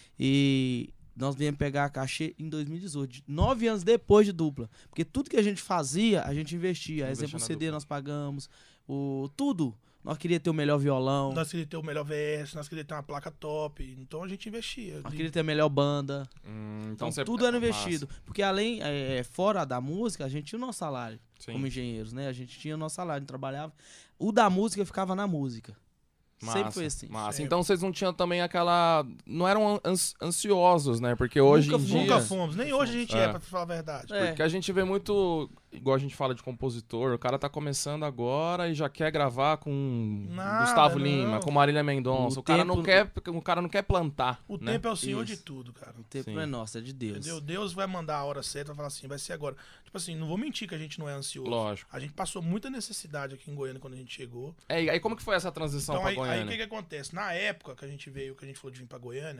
E nós viemos pegar a cachê em dois mil e dezoito, nove anos depois de dupla. Porque tudo que a gente fazia, a gente investia. Investia Exemplo, o na C D dupla. nós pagamos, o, tudo. Nós queríamos ter o melhor violão, nós queríamos ter o melhor V S, nós queríamos ter uma placa top. Então a gente investia. nós queríamos ter a melhor banda. Hum, então Então, você... tudo era Massa. investido. Porque além, é, fora da música, a gente tinha o nosso salário Sim. como engenheiros, né? A gente tinha o nosso salário, a gente trabalhava. O da música ficava na música. Sempre Massa, foi assim. Massa. Sempre. Então vocês não tinham também aquela... Não eram ans- ansiosos, né? Porque hoje Nunca em fomos. dia... Nunca fomos, nem hoje a gente é, É. pra falar a verdade. É. Porque a gente vê muito... Igual a gente fala de compositor, o cara tá começando agora e já quer gravar com Nada, Gustavo não. Lima, com Marília Mendonça. O O, cara tempo- não quer, o cara não quer plantar. O né? tempo é o senhor de Isso. tudo, cara. O tempo Sim. não é nosso, é de Deus. Entendeu? Deus vai mandar a hora certa, vai falar assim, vai ser agora. Tipo assim, não vou mentir que a gente não é ansioso. Lógico. A gente passou muita necessidade aqui em Goiânia quando a gente chegou. É, e aí como que foi essa transição Então pra aí, aí o Goiânia? que que acontece? Na época que a gente veio, que a gente falou de vir pra Goiânia,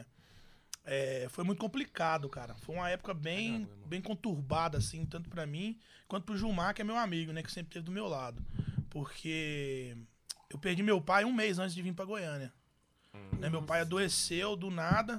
é, foi muito complicado, cara. Foi uma época bem, Obrigado, irmão. bem conturbada, assim, tanto pra mim quanto pro Gilmar, que é meu amigo, né? Que sempre esteve do meu lado. Porque eu perdi meu pai um mês antes de vir pra Goiânia. Hum. Né, meu pai adoeceu do nada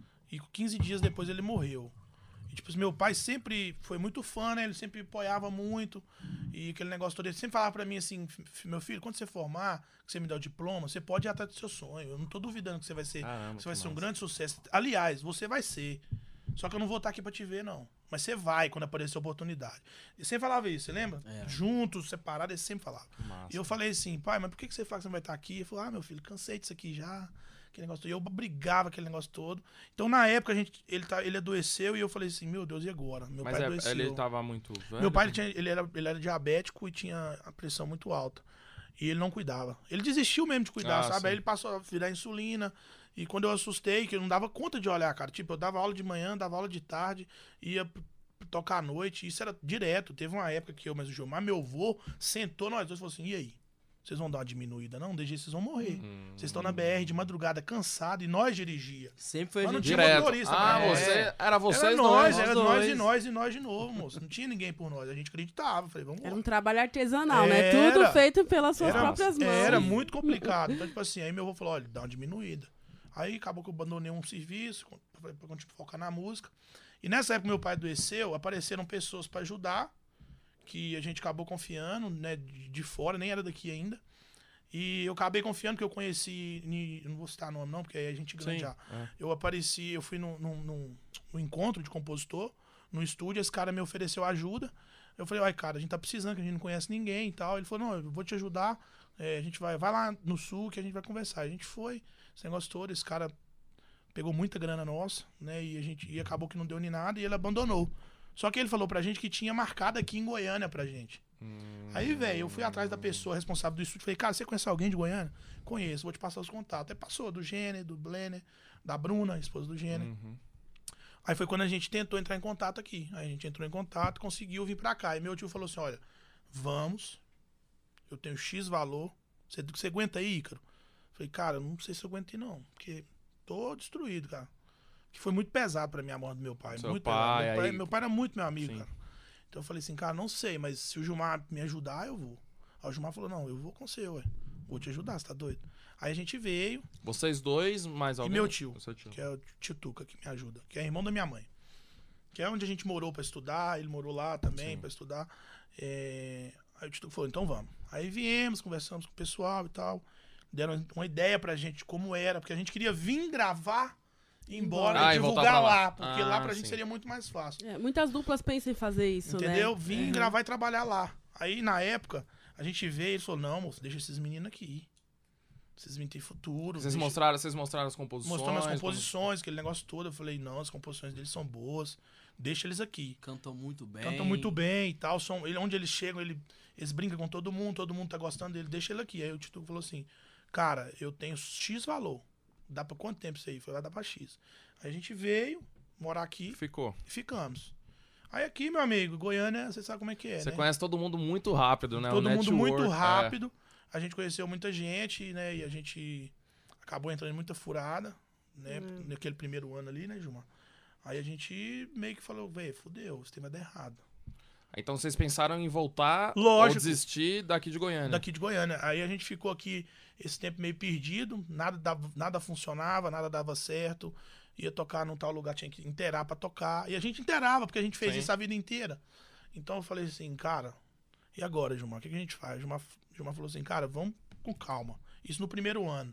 e quinze dias depois ele morreu. E, tipo, meu pai sempre foi muito fã, né? Ele sempre apoiava muito. E aquele negócio todo. Ele sempre falava pra mim assim, "Fi- meu filho, quando você formar, que você me der o diploma, você pode ir atrás do seu sonho. Eu não tô duvidando que você vai ser, Caramba, você vai que ser um massa. grande sucesso. Aliás, você vai ser. Só que eu não vou estar aqui pra te ver, não. Mas você vai quando aparecer a oportunidade." Ele sempre falava isso, você lembra? É. Juntos, separados, ele sempre falava. Massa. E eu falei assim, pai, mas por que que você fala que você não vai estar aqui? Ele falou, ah, meu filho, cansei disso aqui já. Aquele negócio todo. E eu brigava aquele negócio todo. Então, na época, a gente, ele, tá, ele adoeceu e eu falei assim, meu Deus, e agora? Meu Mas pai é, adoeceu. ele tava muito velho? Meu pai, ele, tinha, ele, era, ele era diabético e tinha a pressão muito alta. E ele não cuidava. Ele desistiu mesmo de cuidar, Ah, sabe? sim. Aí ele passou a virar insulina. E quando eu assustei, que eu não dava conta de olhar, cara. Tipo, eu dava aula de manhã, dava aula de tarde, ia p- tocar à noite. Isso era direto. Teve uma época que eu, mas o Gilmar, meu avô, sentou nós dois e falou assim, e aí? Vocês vão dar uma diminuída? Não, desde vocês vão morrer. Hum. Vocês estão na B R de madrugada, cansado, e nós dirigia. Sempre foi a Mas não gente. tinha Direto. motorista, Ah, né? você, É. era vocês era dois. nós, nós era nós dois. e nós e nós de novo, moço. Não tinha ninguém por nós. A gente acreditava. Falei, vamos Era lá. um trabalho artesanal, né? Era. Tudo feito pelas suas Era, próprias mãos. era muito complicado. Então, tipo assim, aí meu avô falou, olha, dá uma diminuída. Aí acabou que eu abandonei um serviço, pra pra continuar focar na música. E nessa época meu pai adoeceu, apareceram pessoas pra ajudar, que a gente acabou confiando, né, de, de fora, nem era daqui ainda. E eu acabei confiando que eu conheci, ni- não vou citar nome não, porque aí a gente grande Sim. já. É. Eu apareci, eu fui num, num, num- num encontro de compositor, no estúdio, esse cara me ofereceu ajuda. Eu falei, ai, cara, a gente tá precisando, que a gente não conhece ninguém e tal. Ele falou, não, eu vou te ajudar, é, a gente vai, vai lá no sul que a gente vai conversar. A gente foi, esse negócio todo, esse cara pegou muita grana nossa, né, e, a gente, e acabou que não deu nem nada e ele abandonou. Só que ele falou pra gente que tinha marcado aqui em Goiânia pra gente. Hum. Aí, velho, eu fui atrás da pessoa responsável do estúdio. Falei, cara, você conhece alguém de Goiânia? Conheço, vou te passar os contatos. Aí passou, do Gêner, do Blenner, da Bruna, esposa do Gêner. Uhum. Aí foi quando a gente tentou entrar em contato aqui. Aí a gente entrou em contato, conseguiu vir pra cá. E meu tio falou assim, olha, vamos, eu tenho X valor, você, você aguenta aí, Ícaro? Falei, cara, eu não sei se eu aguentei não, porque tô destruído, cara. Que foi muito pesado pra mim a morte do meu pai. Seu muito pai, pesado. Meu pai, aí... meu pai era muito meu amigo, Sim. cara. Então eu falei assim, cara, não sei, mas se o Gilmar me ajudar, eu vou. Aí o Gilmar falou, não, eu vou com você, ué. Vou te ajudar, você tá doido? Aí a gente veio. Vocês dois, mais alguém? E meu tio, O seu tio. que é o tio Tuca, que me ajuda. Que é irmão da minha mãe. Que é onde a gente morou pra estudar. Ele morou lá também Sim. pra estudar. É... Aí o tio Tuca falou, então vamos. Aí viemos, conversamos com o pessoal e tal. Deram uma ideia pra gente de como era. Porque a gente queria vir gravar e ir embora Ah, e e voltar divulgar pra lá. lá. Porque Ah, lá pra gente sim. seria muito mais fácil. É, muitas duplas pensam em fazer isso, Entendeu? né? Vim gravar e trabalhar lá. Aí, na época, a gente veio e ele falou, não, moço, deixa esses meninos aqui. Esses meninos têm futuro. Vocês deixa... mostraram, vocês mostraram as composições? Mostrando as composições, aquele negócio todo. Eu falei, não, as composições deles são boas. Deixa eles aqui. Cantam muito bem. Cantam muito bem e tal. São, ele, onde eles chegam, ele, eles brincam com todo mundo, todo mundo tá gostando dele, deixa ele aqui. Aí o Tito falou assim, cara, eu tenho X valor. Dá pra quanto tempo isso aí? Foi, vai dar pra X. Aí a gente veio morar aqui Ficou. e ficamos. Aí aqui, meu amigo, Goiânia, você sabe como é que é, Você né? conhece todo mundo muito rápido, né? Todo o mundo muito network, rápido. A gente conheceu muita gente, né? E a gente acabou entrando em muita furada, né? Hum. Naquele primeiro ano ali, né, Gilmar? Aí a gente meio que falou, velho, fudeu, você tem vai dar errado. É. Então vocês pensaram em voltar Lógico. ou desistir daqui de Goiânia? Daqui de Goiânia. Aí a gente ficou aqui esse tempo meio perdido, nada, dava, nada funcionava, nada dava certo. Ia tocar num tal lugar, tinha que inteirar pra tocar. E a gente inteirava, porque a gente fez Sim. isso a vida inteira. Então eu falei assim, cara, e agora, Gilmar? O que, que a gente faz? Gilmar, Gilmar falou assim, cara, vamos com calma. Isso no primeiro ano.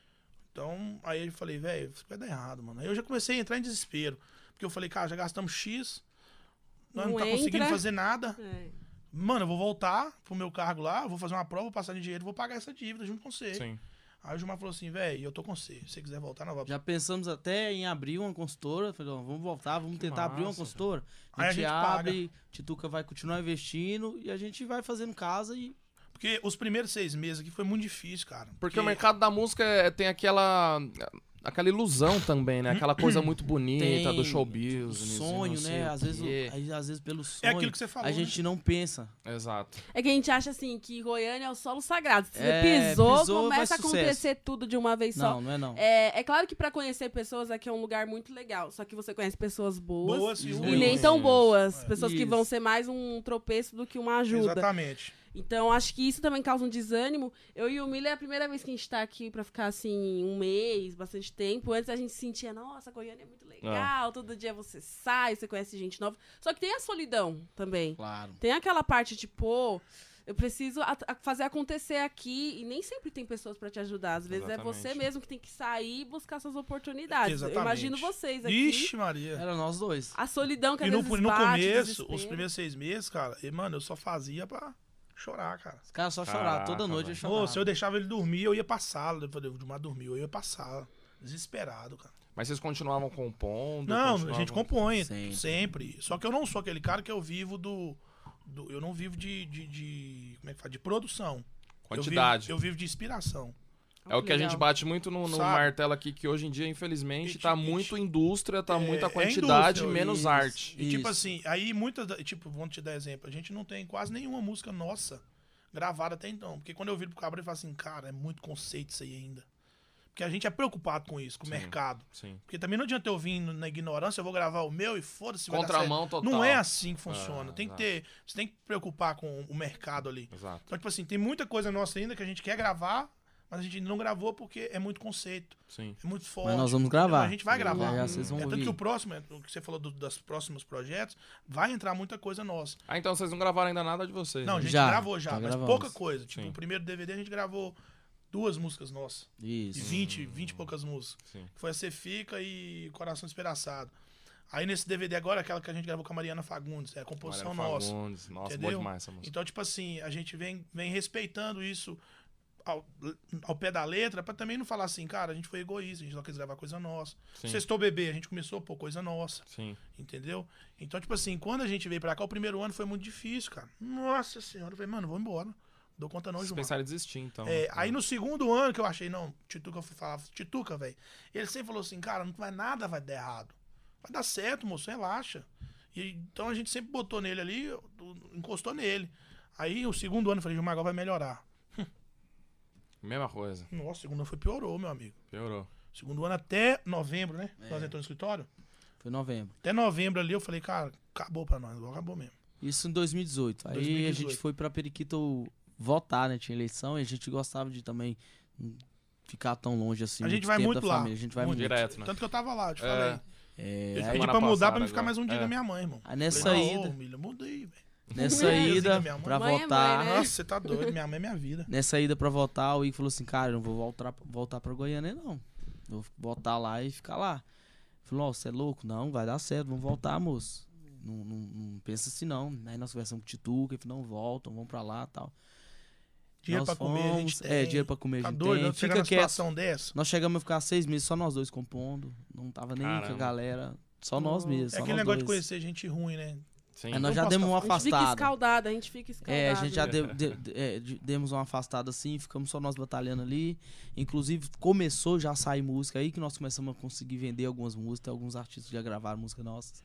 Então, aí eu falei, velho, isso vai dar errado, mano. Aí eu já comecei a entrar em desespero. Porque eu falei, cara, já gastamos X, nós não, Não tá entra. conseguindo fazer nada. É. Mano, eu vou voltar pro meu cargo lá, vou fazer uma prova, vou passar de dinheiro, vou pagar essa dívida junto com você. Sim. Aí o Gilmar falou assim, velho, eu tô com você. Se você quiser voltar, nós vamos. Já pensamos até em abrir uma consultora. Falei, ó, vamos voltar, vamos tentar abrir uma massa. consultora. A Aí a gente, gente abre, Tituca vai continuar investindo e a gente vai fazendo casa e Porque os primeiros seis meses aqui foi muito difícil, cara. Porque o mercado da música é- tem aquela aquela ilusão também, né? Aquela coisa muito bonita tem do o showbiz. sonho, não sei né? o Às vezes, quê. o- aí, às vezes pelo É sonho, aquilo que você falou. a gente não pensa. Exato. É que a gente acha assim que Goiânia é o solo sagrado. Se você É, pisou, pisou, começa a vai sucesso. acontecer tudo de uma vez só. Não, não é não. É, é claro que pra conhecer pessoas aqui é um lugar muito legal. Só que você conhece pessoas boas, Boas e e ruins. nem tão Isso. boas. É. Pessoas que Isso. vão ser mais um tropeço do que uma ajuda. Exatamente. Então, acho que isso também causa um desânimo. Eu e o Miller é a primeira vez que a gente tá aqui pra ficar, assim, um mês, bastante tempo. Antes a gente sentia, nossa, Goiânia é muito legal, todo dia você sai, você conhece gente nova. Só que tem a solidão também. Claro. Tem aquela parte, tipo, pô, eu preciso a- a- fazer acontecer aqui. E nem sempre tem pessoas pra te ajudar. Às vezes é você Exatamente. mesmo que tem que sair e buscar suas oportunidades. Exatamente. Eu imagino vocês aqui. Ixi, Maria. Era nós dois. A solidão que às E no, vezes no bate, o começo, desespero. os primeiros seis meses, cara, e, mano, eu só fazia pra chorar, cara. Os caras só Caraca, choravam. Toda noite eu velho. chorava. Ô, se eu deixava ele dormir, eu ia pra sala. Eu falei, o Gilmar dormiu, eu ia pra sala. Desesperado, cara. Mas vocês continuavam compondo? Não, continuavam... a gente compõe, Sempre. sempre. Só que eu não sou aquele cara que eu vivo do... do- eu não vivo de, de, de- como é que fala? De produção. Quantidade. Eu vivo, eu vivo de inspiração. É o que a gente legal. bate muito no, no Sabe? martelo aqui, que hoje em dia, infelizmente, E tá ti- e muito ti- indústria, tá é, muita é quantidade, indústria, menos isso. arte. E tipo Isso. assim, aí muitas, da- tipo, vamos te dar exemplo, a gente não tem quase nenhuma música nossa gravada até então. Porque quando eu viro pro Cabra, ele fala assim, cara, é muito conceito isso aí ainda. Porque a gente é preocupado com isso, com o Sim. mercado. Sim. Porque também não adianta eu vir na ignorância, eu vou gravar o meu e foda-se. vai dar Contramão certo. total. Não é assim que funciona. Ah, tem que exato. ter, você tem que preocupar com o mercado ali. Exato. Então, tipo assim, tem muita coisa nossa ainda que a gente quer gravar, mas a gente não gravou porque é muito conceito, Sim. é muito forte. Mas nós vamos entendeu? gravar. A gente vai gravar. Já, já vocês vão É tanto ouvir. que o próximo, é, o que você falou do, dos próximos projetos, vai entrar muita coisa nossa. Ah, então vocês não gravaram ainda nada de vocês, Não, a né? gente Já, gravou já, já mas gravamos. pouca coisa. Tipo, Sim. o primeiro D V D a gente gravou duas músicas nossas. De Isso. vinte, vinte e poucas músicas. Sim. Foi a Cê Fica e Coração Despedaçado. Aí nesse D V D agora, aquela que a gente gravou com a Mariana Fagundes, é a composição Mariana nossa. Fagundes. Nossa, Entendeu? boa demais essa música. Então, tipo assim, a gente vem, vem respeitando isso ao, ao pé da letra, pra também não falar assim, cara, a gente foi egoísta, a gente só quis gravar coisa nossa. Sim. Sextou Bebê, a gente começou, pô, coisa nossa. Sim. Entendeu? Então, tipo assim, quando a gente veio pra cá, o primeiro ano foi muito difícil, cara. Nossa senhora, eu falei, mano, vou embora. Dou conta não, Vocês Gilmar. pensaram em desistir, então. É, aí no segundo ano que eu achei, não, Tituca falava, Tituca, velho. Ele sempre falou assim, cara, não vai nada vai dar errado. vai dar certo, moço, relaxa. E, então a gente sempre botou nele ali, encostou nele. Aí o segundo ano eu falei, Gilmar, agora vai melhorar. Mesma coisa. Nossa, o segundo ano foi piorou, meu amigo. Piorou. Segundo ano até novembro, né? É. Nós entramos no escritório. Foi novembro. Até novembro ali eu falei, cara, acabou pra nós, agora acabou mesmo. Isso em dois mil e dezoito. Aí dois mil e a dezoito. gente foi pra Periquito votar, né? Tinha eleição e a gente gostava de também não ficar tão longe assim. A gente muito vai tempo muito da lá. família. A gente vai Muito. muito. Direto, né? Tanto que eu tava lá, eu te É. falei. É, Eu aí, pedi semana pra mudar passada pra me ficar agora. mais um dia É. da minha mãe, irmão. aí nessa Falei, ida, Ô, Milha, mudei, velho. nessa É. ida Minha mãe. pra Mãe é votar. mãe, né? Nossa, você tá doido, minha mãe é minha vida. Nessa ida pra votar, o Igor falou assim, cara, eu não vou voltar, voltar pra Goiânia, não. Eu vou voltar lá e ficar lá. Falou, ó, você é louco? Não, vai dar certo, vamos voltar, moço. Não, não, não pensa assim, não. Aí nós conversamos com o Tituca, ele falou, não, voltam, vamos pra lá e tal. Dinheiro Nós pra comer, a gente fomos, tem. É, dinheiro pra comer a Tá gente doido, tem. não chegar Fica numa quieto. situação dessa. Nós chegamos a ficar seis meses só nós dois compondo. Não tava nem com a Caramba. galera. Só nós mesmos. É só aquele nós negócio de dois. conhecer gente ruim, né? Sim. Aí nós Não já posso demos uma ficar- A gente fica afastada. escaldada, a gente fica escaldada. É, a gente já deu- de- de- é, de- demos uma afastada assim, ficamos só nós batalhando ali. Inclusive, começou já a sair música aí, que nós começamos a conseguir vender algumas músicas, tem alguns artistas que já gravaram música nossas.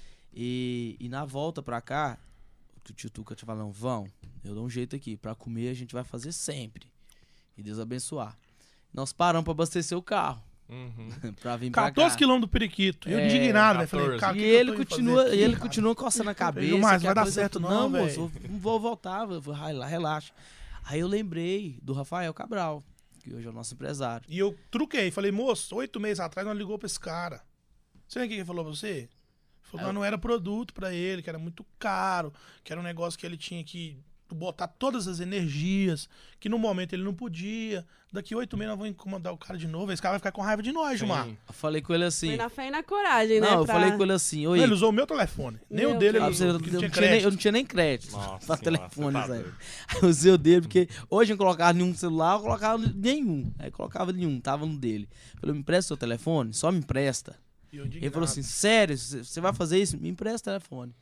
E, e na volta pra cá, o tio Tuca te falando, vão, eu dou um jeito aqui, pra comer a gente vai fazer sempre. E Deus abençoar. Nós paramos pra abastecer o carro, Uhum. pra vir pra cá. quatorze quilômetros do Periquito. Eu É, indignado, né? Falei, quatorze. cara, o E que que eu ele tô indo continua, fazer aqui, e ele cara? continua coçando a cabeça. Falei, mas que vai a dar coisa- certo não, Não, moço, velho. eu não vou voltar, eu vou, "Ai, lá, relaxa." Aí eu lembrei do Rafael Cabral, que hoje é o nosso empresário. E eu truquei. Falei, moço, oito meses atrás nós ligou pra esse cara. Você lembra o que ele falou pra você? Ele falou que não era produto pra ele, que era muito caro, que era um negócio que ele tinha que botar todas as energias, que no momento ele não podia. Daqui oito meses nós vamos incomodar o cara de novo. Esse cara vai ficar com raiva de nós, Gilmar. Sim. Eu falei com ele assim. Foi na fé e na coragem, né? Não, eu pra- falei com ele assim, Não, oi. ele usou o meu telefone. Nem Meu o dele Ah, ele você- usou, eu, porque não não tinha tinha nem, eu crédito. não tinha nem crédito Nossa pra senhora, telefone, você tá velho. doido. Aí eu usei o dele, porque hoje eu não colocava nenhum celular, eu colocava nenhum. Aí eu colocava nenhum, tava no dele. Eu falei, me empresta seu telefone? Só me empresta. E eu Ele indignado. falou assim, sério, você você vai fazer isso? Me empresta o telefone.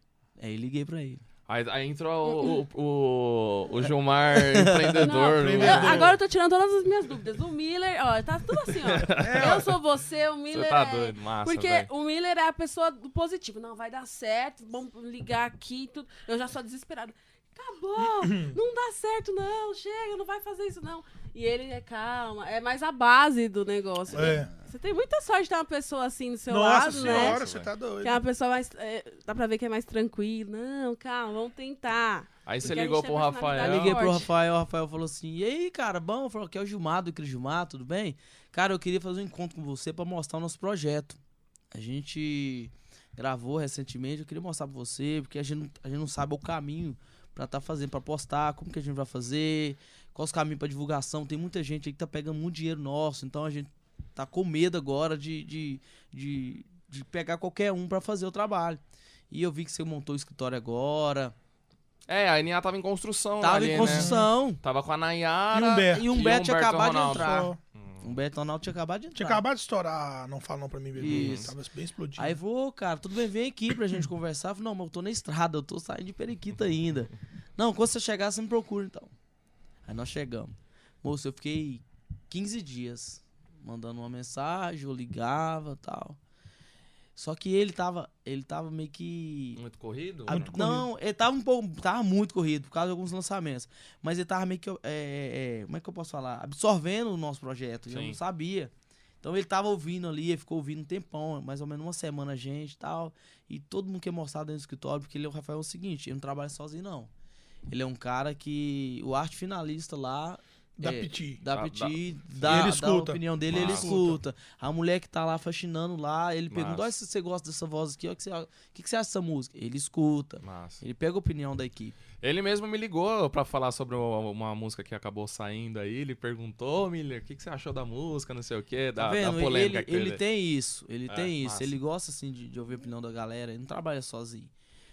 Aí liguei pra ele. Aí, aí entrou o, o, o Gilmar empreendedor. Não, no- empreendedor. Eu- agora eu tô tirando todas as minhas dúvidas. O Miller, ó, tá tudo assim, ó. Eu sou você, o Miller Você tá é... doido, massa, Porque velho. o Miller é a pessoa do positivo. Não, vai dar certo, vamos ligar aqui e tudo. Eu já sou desesperado. Acabou! Não dá certo, não. Chega, não vai fazer isso, não. E ele é calma, é mais a base do negócio. né? É. Você tem muita sorte de ter uma pessoa assim do seu Nossa lado, senhora, né? você tá doido. Que é uma pessoa mais. é, dá pra ver que é mais tranquila. Não, calma, vamos tentar. Aí você Porque a ligou gente pro tem Rafael. personalidade Liguei pro forte. Rafael, o Rafael falou assim, e aí, cara, bom? Falou que é o Gilmar, do Cris Gilmar, tudo bem? Cara, eu queria fazer um encontro com você pra mostrar o nosso projeto. A gente gravou recentemente, eu queria mostrar pra você, porque a gente não, a gente não sabe o caminho pra tá fazendo, pra postar, como que a gente vai fazer, quais os caminhos pra divulgação. Tem muita gente aí que tá pegando muito dinheiro nosso, então a gente tá com medo agora de, de, de, de pegar qualquer um pra fazer o trabalho. E eu vi que você montou o escritório agora, É, a N A tava em construção tava ali, em né? construção. Tava com a Nayara. E o Humberto. E o Humberto tinha Humberto acabado de Ronaldo. entrar. Só- O Humberto Ronaldo tinha acabado de entrar. Tinha acabado de estourar, não fala não pra mim, bebê. Isso. Tava bem explodido. Aí falou, cara, tudo bem, vem aqui pra gente conversar. Eu falei, não, mas eu tô na estrada, eu tô saindo de Periquita ainda. Não, quando você chegar, você me procura, então. Aí nós chegamos. Moço, eu fiquei quinze dias mandando uma mensagem, eu ligava e tal. Só que ele tava, ele tava meio que... Muito corrido? Ah, Muito não, ele tava um pouco, tava muito corrido por causa de alguns lançamentos. Mas ele tava meio que, é, é, como é que eu posso falar? Absorvendo o nosso projeto, e eu Sim. não sabia. Então ele tava ouvindo ali, ele ficou ouvindo um tempão, mais ou menos uma semana a gente e tal. E todo mundo quer mostrar dentro do escritório, porque ele, o Rafael, é o seguinte, ele não trabalha sozinho, não. Ele é um cara que, o arte finalista lá... Da é, Piti. Da Da- Piti, E da, ele da escuta. opinião dele, ele Massa. escuta. A mulher que tá lá faxinando lá, ele pergunta, Massa. olha se você gosta dessa voz aqui, ó, o que você, o que que você acha dessa música? Ele escuta. Massa. Ele pega a opinião da equipe. Ele mesmo me ligou pra falar sobre o- uma música que acabou saindo aí. Ele perguntou, Miller, o que, que você achou da música, não sei o quê, da, Tá vendo? da polêmica ele que teve. ele tem isso, ele É, tem isso. massa. Ele gosta assim de, de ouvir a opinião da galera, ele não trabalha sozinho.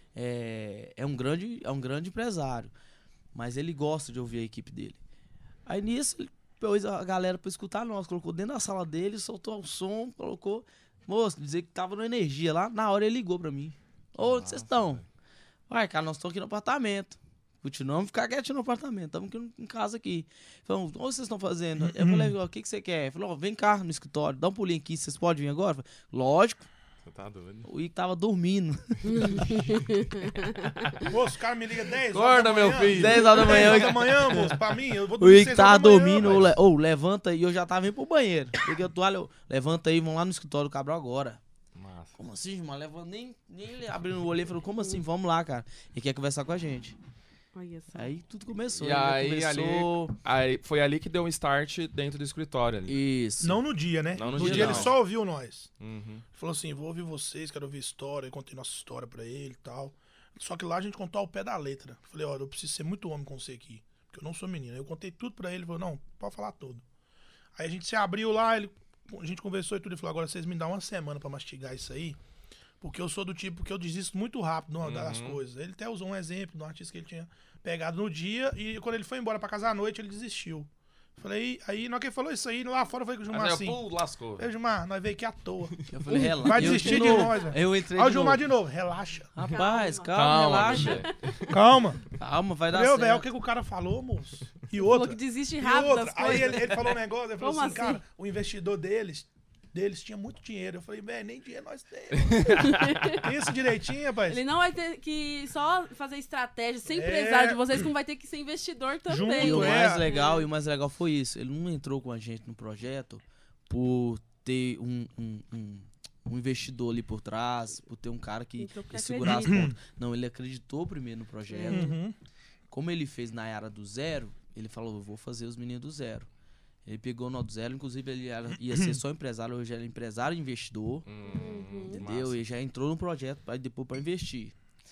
É, é, um grande, é um grande empresário, mas ele gosta de ouvir a equipe dele. Aí nisso, ele pôs a galera pra escutar nós, colocou dentro da sala dele, soltou o som, colocou. Moço, dizer que tava na energia lá, na hora ele ligou pra mim. Ô, onde vocês Nossa, estão? velho. Ué, cara, nós estamos aqui no apartamento. Continuamos a ficar quietinho no apartamento. Estamos aqui no- em casa aqui. Falamos, onde vocês estão fazendo? Eu falei, ó, o que, que você quer? Ele falou, ó, vem cá no escritório, dá um pulinho aqui, vocês podem vir agora? Eu falei, lógico. Você tá doido. O Ike tava dormindo. Moço, o cara me liga dez horas Acorda, da meu manhã. filho. dez horas da dez manhã. horas da manhã, moço, pra mim, eu vou O dormir Ike seis tava horas da manhã, dormindo. Ô, velho. le- ô, levanta aí. Eu já tava indo pro banheiro. Peguei a toalha. eu, Levanta aí, vamos lá no escritório do Cabral agora. Massa. Como assim, irmão? Levanta, nem, nem ele abrindo o olho e falou, como assim? Vamos lá, cara. Ele quer conversar com a gente. Olha só. Aí tudo começou. E né? aí, começou... Aí foi ali que deu um start dentro do escritório ali. Isso. Não no dia, né? Não no no dia, dia, não. ele só ouviu nós. Uhum. Falou assim, vou ouvir vocês, quero ouvir história. Eu contei nossa história pra ele e tal. Só que lá a gente contou ao pé da letra. Falei, olha, eu preciso ser muito homem com você aqui. Porque eu não sou menino. Eu contei tudo pra ele. Ele falou, não, pode falar tudo. Aí a gente se abriu lá, ele, a gente conversou e tudo. Ele falou, agora vocês me dão uma semana pra mastigar isso aí. Porque eu sou do tipo que eu desisto muito rápido no- das Uhum. coisas. Ele até usou um exemplo de um artista que ele tinha pegado no dia. E quando ele foi embora pra casa à noite, ele desistiu. Falei, aí, na hora que ele falou isso aí, lá fora eu falei com o Gilmar Aí eu, assim. pô, lascou. Ei, Gilmar, nós veio aqui à toa. Eu falei, relaxa. Vai Eu desistir de novo. nós, velho. Eu entrei Olha o de Gilmar novo. de novo, relaxa. Rapaz, calma, Calma, relaxa. bicho. Calma. Calma, vai dar Meu certo. velho, o que, que o cara falou, moço? E Falou outra. que desiste E rápido outra. das Aí coisas. ele, ele falou um negócio, ele falou Como assim, assim? cara, o investidor deles, deles tinha muito dinheiro. Eu falei, velho, nem dinheiro nós temos. Isso direitinho, rapaz. Ele não vai ter que só fazer estratégia, ser É. empresário de vocês, como vai ter que ser investidor também. Junto, E o é. mais legal, e o mais legal foi isso. Ele não entrou com a gente no projeto por ter um, um, um, um investidor ali por trás, por ter um cara que, Então, porque que segurasse as acredita. pontas. Não, ele acreditou primeiro no projeto. Uhum. Como ele fez na era do zero, ele falou, eu vou fazer os meninos do zero. Ele pegou no do zero, inclusive ele era- ia ser só empresário, hoje ele é empresário e investidor. Hum, Entendeu? massa. E já entrou no projeto pra, depois para investir.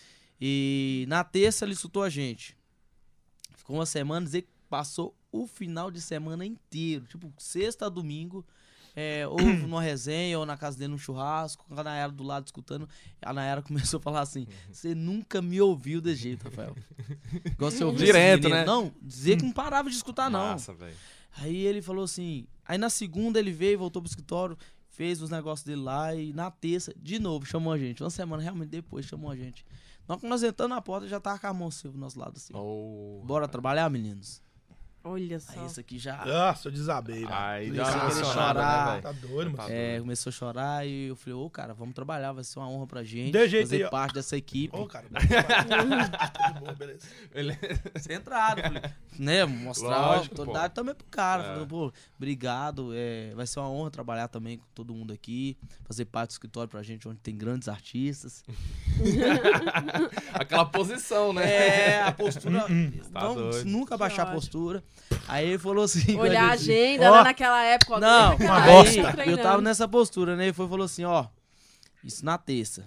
E na terça ele escutou a gente. Ficou uma semana, dizer que passou o final de semana inteiro. Tipo, sexta a domingo. É, ou numa resenha, ou na casa dele num churrasco, com a Nayara do lado escutando. A Nayara começou a falar assim: você nunca me ouviu desse jeito, Rafael. Igual você ouviu Direto, esse menino. né? Não, dizer que não parava de escutar, não. Massa, velho. Aí ele falou assim. Aí na segunda ele veio, voltou pro escritório, fez os negócios dele lá. E na terça, de novo, chamou a gente. Uma semana realmente depois chamou a gente. Na hora que nós entramos na porta, já tava com a mão assim, do nosso lado assim. Oh. Bora trabalhar, meninos? Olha só. Aí isso aqui já. Nossa, eu desabei, velho. Aí Comecei deu a uma querer emocionada, chorar. né, velho? Tá doido, Tá mano. É, começou a chorar e eu falei, ô cara, vamos trabalhar, vai ser uma honra pra gente De jeito fazer aí, ó. parte dessa equipe. Ô, cara. Tá de boa, beleza. Ele- Centrado, falei, né, mostrar a Lógico, autoridade também pro cara. É. Falei, pô, obrigado, é, vai ser uma honra trabalhar também com todo mundo aqui, fazer parte do escritório pra gente, onde tem grandes artistas. Aquela posição, né? É, a postura, Tá não, doido. nunca baixar a ótimo. postura. Aí ele falou assim... com Olhar a gente, agenda, Ó. né, naquela época. ó, Não, naquela uma época, bosta. aí, eu treinando. tava nessa postura, né? Ele foi e falou assim, ó, isso na terça.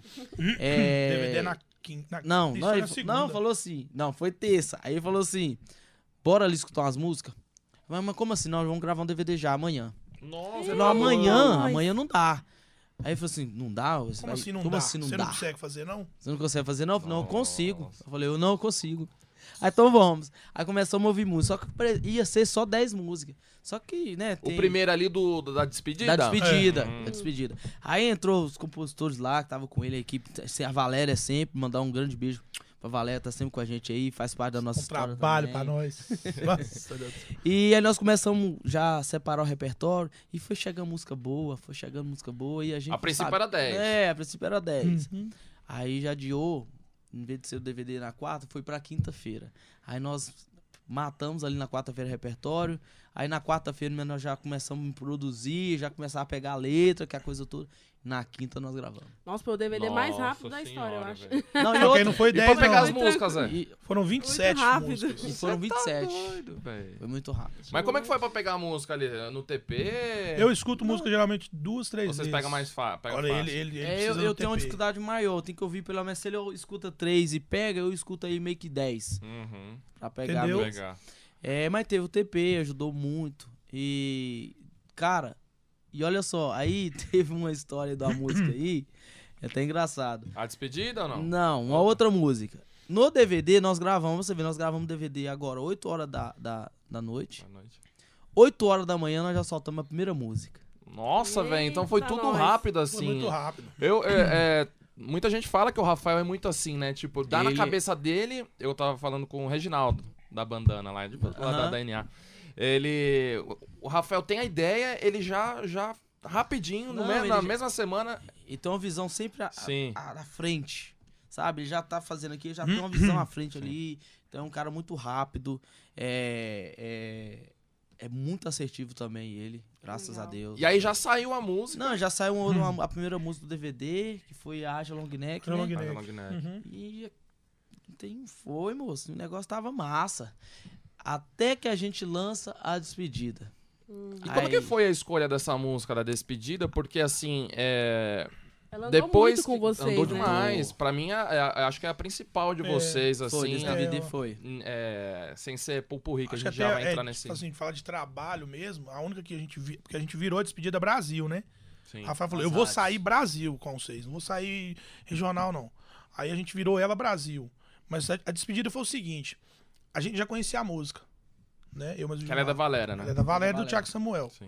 É, D V D na quinta. Não, isso não, foi ele na fa- segunda. não, falou assim. Não, foi terça. Aí ele falou assim: bora ali escutar umas músicas? Mas, mas como assim? Nós vamos gravar um D V D já amanhã. Nossa, Eu falei, não, tá doido. amanhã, Nós. amanhã não dá. Aí ele falou assim: não dá? Você Como vai- assim não como dá? assim não Você dá? não consegue fazer, não? Você não consegue fazer? Não, não, eu consigo. Nossa. Eu falei, eu não consigo. Aí então vamos. Aí começamos a ouvir música. Só que pre- ia ser só dez músicas. Só que, né? O tem- primeiro ali do, do- da despedida? Da despedida, É. da despedida. Aí entrou os compositores lá, que tava com ele, a equipe, a Valéria sempre, mandar um grande beijo pra Valéria, tá sempre com a gente aí, faz parte da nossa Um história trabalho também. pra nós. Nossa, Deus. E aí nós começamos já a separar o repertório, e foi chegando música boa, foi chegando música boa, e a gente A princípio sabe- era dez. É, a princípio era dez. Uhum. Aí já adiou, em vez de ser o D V D na quarta, foi pra quinta-feira. Aí nós matamos ali na quarta-feira o repertório. Aí na quarta-feira nós já começamos a produzir, já começar a pegar a letra, que é a coisa toda. Na quinta nós gravamos. Nossa, foi o D V D mais Nossa rápido da história, eu senhora, acho. velho. Não, e, Só que aí outra, não foi E dez, pra pegar não. as músicas, Zé? e, Foram vinte e sete Muito rápido. músicas. e foram Cê vinte e tá sete. doido, velho. Foi muito rápido. Mas como é que foi pra pegar a música ali? No T P? Eu escuto música geralmente duas, três Ou vocês vezes. pegam mais fa pega Olha, fácil? ele, ele, ele É, eu, precisa eu do tenho uma T P. dificuldade maior. Eu tenho que ouvir pelo menos se ele escuta três e pega, eu escuto aí meio que dez Uhum. pra pegar. Entendeu? mesmo. Pegar. É, mas teve o T P, ajudou muito. E, cara, e olha só, aí teve uma história da música aí, é até engraçado. A despedida ou não? Não, uma outra música. No D V D nós gravamos, você vê, nós gravamos D V D agora oito horas da, da, da noite. Boa noite. oito horas da manhã nós já soltamos a primeira música. Nossa, velho, então foi Eita, tudo nós. rápido Foi assim. muito rápido. Eu, é, é, muita gente fala que o Rafael é muito assim, né? Tipo, dá na Ele- cabeça dele. Eu tava falando com o Reginaldo, da bandana lá, de, lá da, Aham. da N A. Ele. O Rafael tem a ideia, ele já. já rapidinho, no Não, me- ele na já- mesma semana, Ele tem uma visão sempre à Sim. à- à frente, sabe? Ele já tá fazendo aqui, já tem uma visão à frente Sim. ali. Então é um cara muito rápido, é, é, é muito assertivo também ele, graças Legal. a Deus. E aí já saiu a música. Não, já saiu uma, uma- a primeira música do D V D, que foi a Aja Long Neck, Long né? Neck. Ah, Long Neck. Uhum. E tem, foi, moço, o negócio tava massa. Até que a gente lança a despedida. E como que Aí- foi a escolha dessa música, da despedida? Porque, assim, é... Ela andou depois muito com que- vocês, andou né? demais. Pra mim, é, é- acho que é a principal de É, vocês, Foi, assim. desse é- D V D é, foi. é, sem ser pulpurri, que a Acho gente que já até, vai é, entrar nesse... tipo assim, falar de trabalho mesmo, a única que a gente vi, porque a gente virou a despedida Brasil, né? Sim. Rafael falou, As eu vou artes. sair Brasil com vocês, não vou sair regional, não. Aí a gente virou ela Brasil. Mas a, a despedida foi o seguinte, a gente já conhecia a música, né? Eu, mas o Que ela é da Gilmar. Valéria, né? Ela é da Valéria e do Valéria. Thiago Samuel. Sim.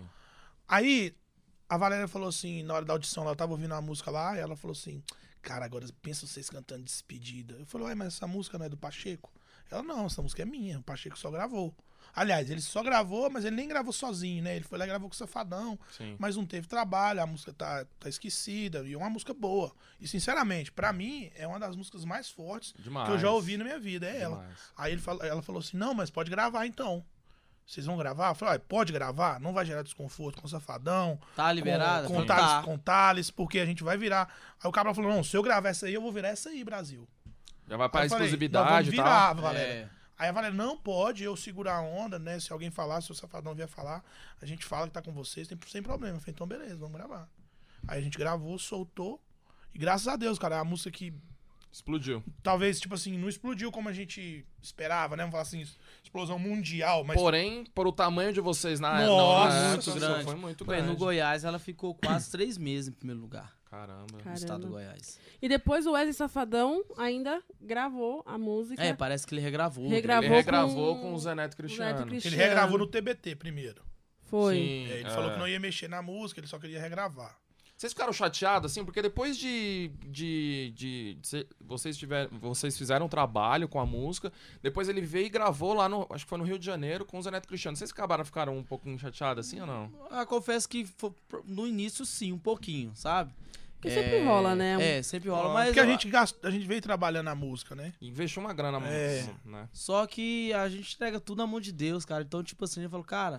Aí, a Valéria falou assim, na hora da audição, ela tava ouvindo a música lá, e ela falou assim, cara, agora pensa vocês cantando despedida. Eu falei, ué, mas essa música não é do Pacheco? Ela, não, essa música é minha, o Pacheco só gravou. Aliás, ele só gravou, mas ele nem gravou sozinho, né? Ele foi lá e gravou com o Safadão, Sim. mas não teve trabalho, a música tá, tá esquecida, e é uma música boa. E, sinceramente, pra mim, é uma das músicas mais fortes Demais. que eu já ouvi na minha vida, é ela. Demais. Aí ele falou, ela falou assim, não, mas pode gravar então. Vocês vão gravar? Eu falei, "Ué, pode gravar, não vai gerar desconforto com o Safadão, Tá liberada? com, com, Falei, Thales, tá. com Thales, porque a gente vai virar. Aí o cabra falou, não, se eu gravar essa aí, eu vou virar essa aí, Brasil. Já vai pra Aí eu falei, exclusividade "Nós e vamos tal. virar, Valéria. É. Aí a Valéria, não pode eu segurar a onda, né? Se alguém falar, se o Safadão vier falar, a gente fala que tá com vocês, tem, sem problema. Eu falei, então beleza, vamos gravar. Aí a gente gravou, soltou, e graças a Deus, cara, a música que Explodiu. talvez, tipo assim, não explodiu como a gente esperava, né? Vamos falar assim, explosão mundial, mas Porém, por o tamanho de vocês na Nossa, na- muito na- grande. Foi muito Ué, grande. no Goiás ela ficou quase três meses em primeiro lugar. Caramba. No Caramba. estado do Goiás. E depois o Wesley Safadão ainda gravou a música. É, parece que ele regravou. Regravou Ele regravou com com o Zé Neto Cristiano. Neto ele Cristiano. regravou no T B T primeiro. Foi. Sim, É, ele é. falou que não ia mexer na música, ele só queria regravar. Vocês ficaram chateados, assim, porque depois de. de, de, de ser- vocês, tiver, vocês fizeram um trabalho com a música, depois ele veio e gravou lá no. Acho que foi no Rio de Janeiro com o Zé Neto Cristiano. Vocês acabaram ficaram um pouquinho chateados, assim ou não? Ah, confesso que fo- no início sim, um pouquinho, sabe? Porque sempre rola, né? É, sempre rola, mas Porque a eu- gente, gasta, a gente veio trabalhando a música, né? Investiu uma grana, É. né? Só que a gente entrega tudo na mão de Deus, cara. Então, tipo assim, a gente falou, cara,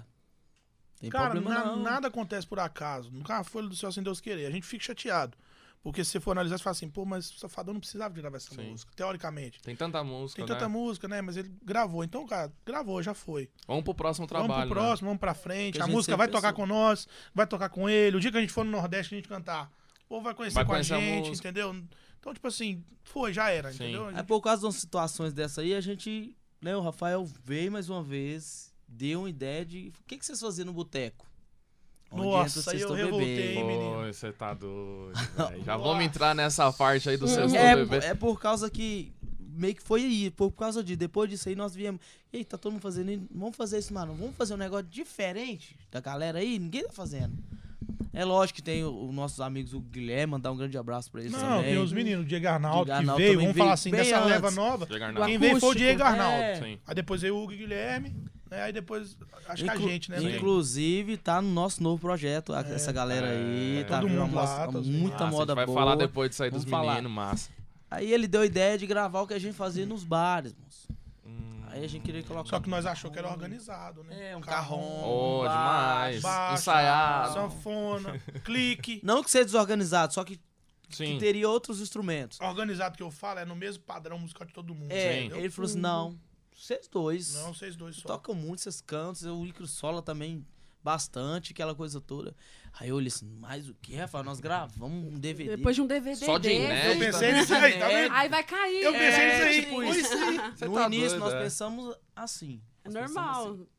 tem Cara, problema na- não. nada acontece por acaso. Nunca foi do céu sem Deus querer. A gente fica chateado. Porque se você for analisar, você fala assim, pô, mas o Safadão não precisava de gravar essa Sim. música, teoricamente. Tem tanta música, Tem né? tanta música, né? Mas ele gravou. Então, cara, gravou, já foi. Vamos pro próximo trabalho, vamos pro né? próximo, vamos pra frente. Que a A, gente música sempre vai tocar pensou. com nós, vai tocar com ele. O dia que a gente for no Nordeste, a gente cantar, o povo vai conhecer Vai com conhecer a a gente, música. entendeu? Então, tipo assim, foi, já era, Sim. entendeu? A É gente- por causa de umas situações dessa aí, a gente, né, o Rafael veio mais uma vez, deu uma ideia de, o que, que vocês faziam no boteco? Onde entra o Nossa, aí eu Sextou revoltei, Bebê. hein, menino? Pô, você tá doido, velho. Já Nossa. vamos entrar nessa parte aí do sexto É, bebê. é por causa que meio que foi aí, por causa de depois disso aí nós viemos, ei, tá todo mundo fazendo, isso, vamos fazer isso, mano, vamos fazer um negócio diferente da galera aí, ninguém tá fazendo. É lógico que tem os nossos amigos, o Guilherme, mandar um grande abraço pra eles Não, também. tem os meninos, o Diego Arnaldo, Diego que Arnaldo veio, também vamos falar veio assim, bem dessa antes. leva nova. Diego Do Arnaldo. Quem veio foi o acústico, Diego Arnaldo. é. Sim. Aí depois veio o Hugo e Guilherme, né? Aí depois, acho que a Inclu- gente, né? Sim. Inclusive, tá no nosso novo projeto, a- essa galera aí, É. tá Todo vindo mundo uma lá, moça- tá os muita Massa, a moda gente vai boa. falar depois disso aí dos Vamos falar. meninos, massa. Aí ele deu a ideia de gravar o que a gente fazia nos bares, moço. Hum. Aí a gente queria colocar... Só que nós achou que era organizado, né? É, um carrão. Oh, demais. baixo, Ensaiado. sanfona, clique. Não que seja desorganizado, só que, que Sim. teria outros instrumentos. Organizado que eu falo é no mesmo padrão musical de todo mundo. É, entendeu? ele falou assim, não, vocês dois Não, vocês dois só. tocam muito, vocês cantam, o Icaro Sola também bastante, aquela coisa toda. Aí eu olhei assim, mas o que, Rafael? Nós gravamos um D V D. Depois de um D V D Só de desse, inédito. Eu pensei nisso aí, tá É. vendo? aí vai cair. Eu pensei É, nisso aí. tipo Foi isso. isso aí. Você No tá início doido, nós é. pensamos assim. É Nós pensamos normal. assim.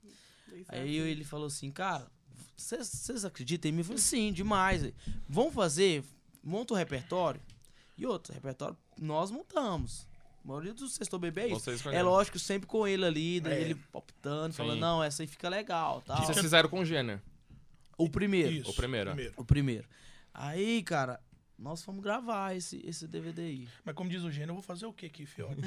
Aí eu- ele falou assim, cara, vocês vocês acreditam em mim? Eu falei, sim, demais. Vamos fazer, monta o repertório. E outro, repertório nós montamos. A maioria dos Sextou Bebê é isso. Vocês É escolheram. lógico, sempre com ele ali, daí É. ele optando, Sim. falando, não, essa aí fica legal, O tal. que vocês fizeram com o Jenner? O primeiro. Isso, O primeiro. O primeiro. Aí, cara, nós fomos gravar esse, esse D V D aí. Mas como diz o Gênio, eu vou fazer o quê aqui, fiote?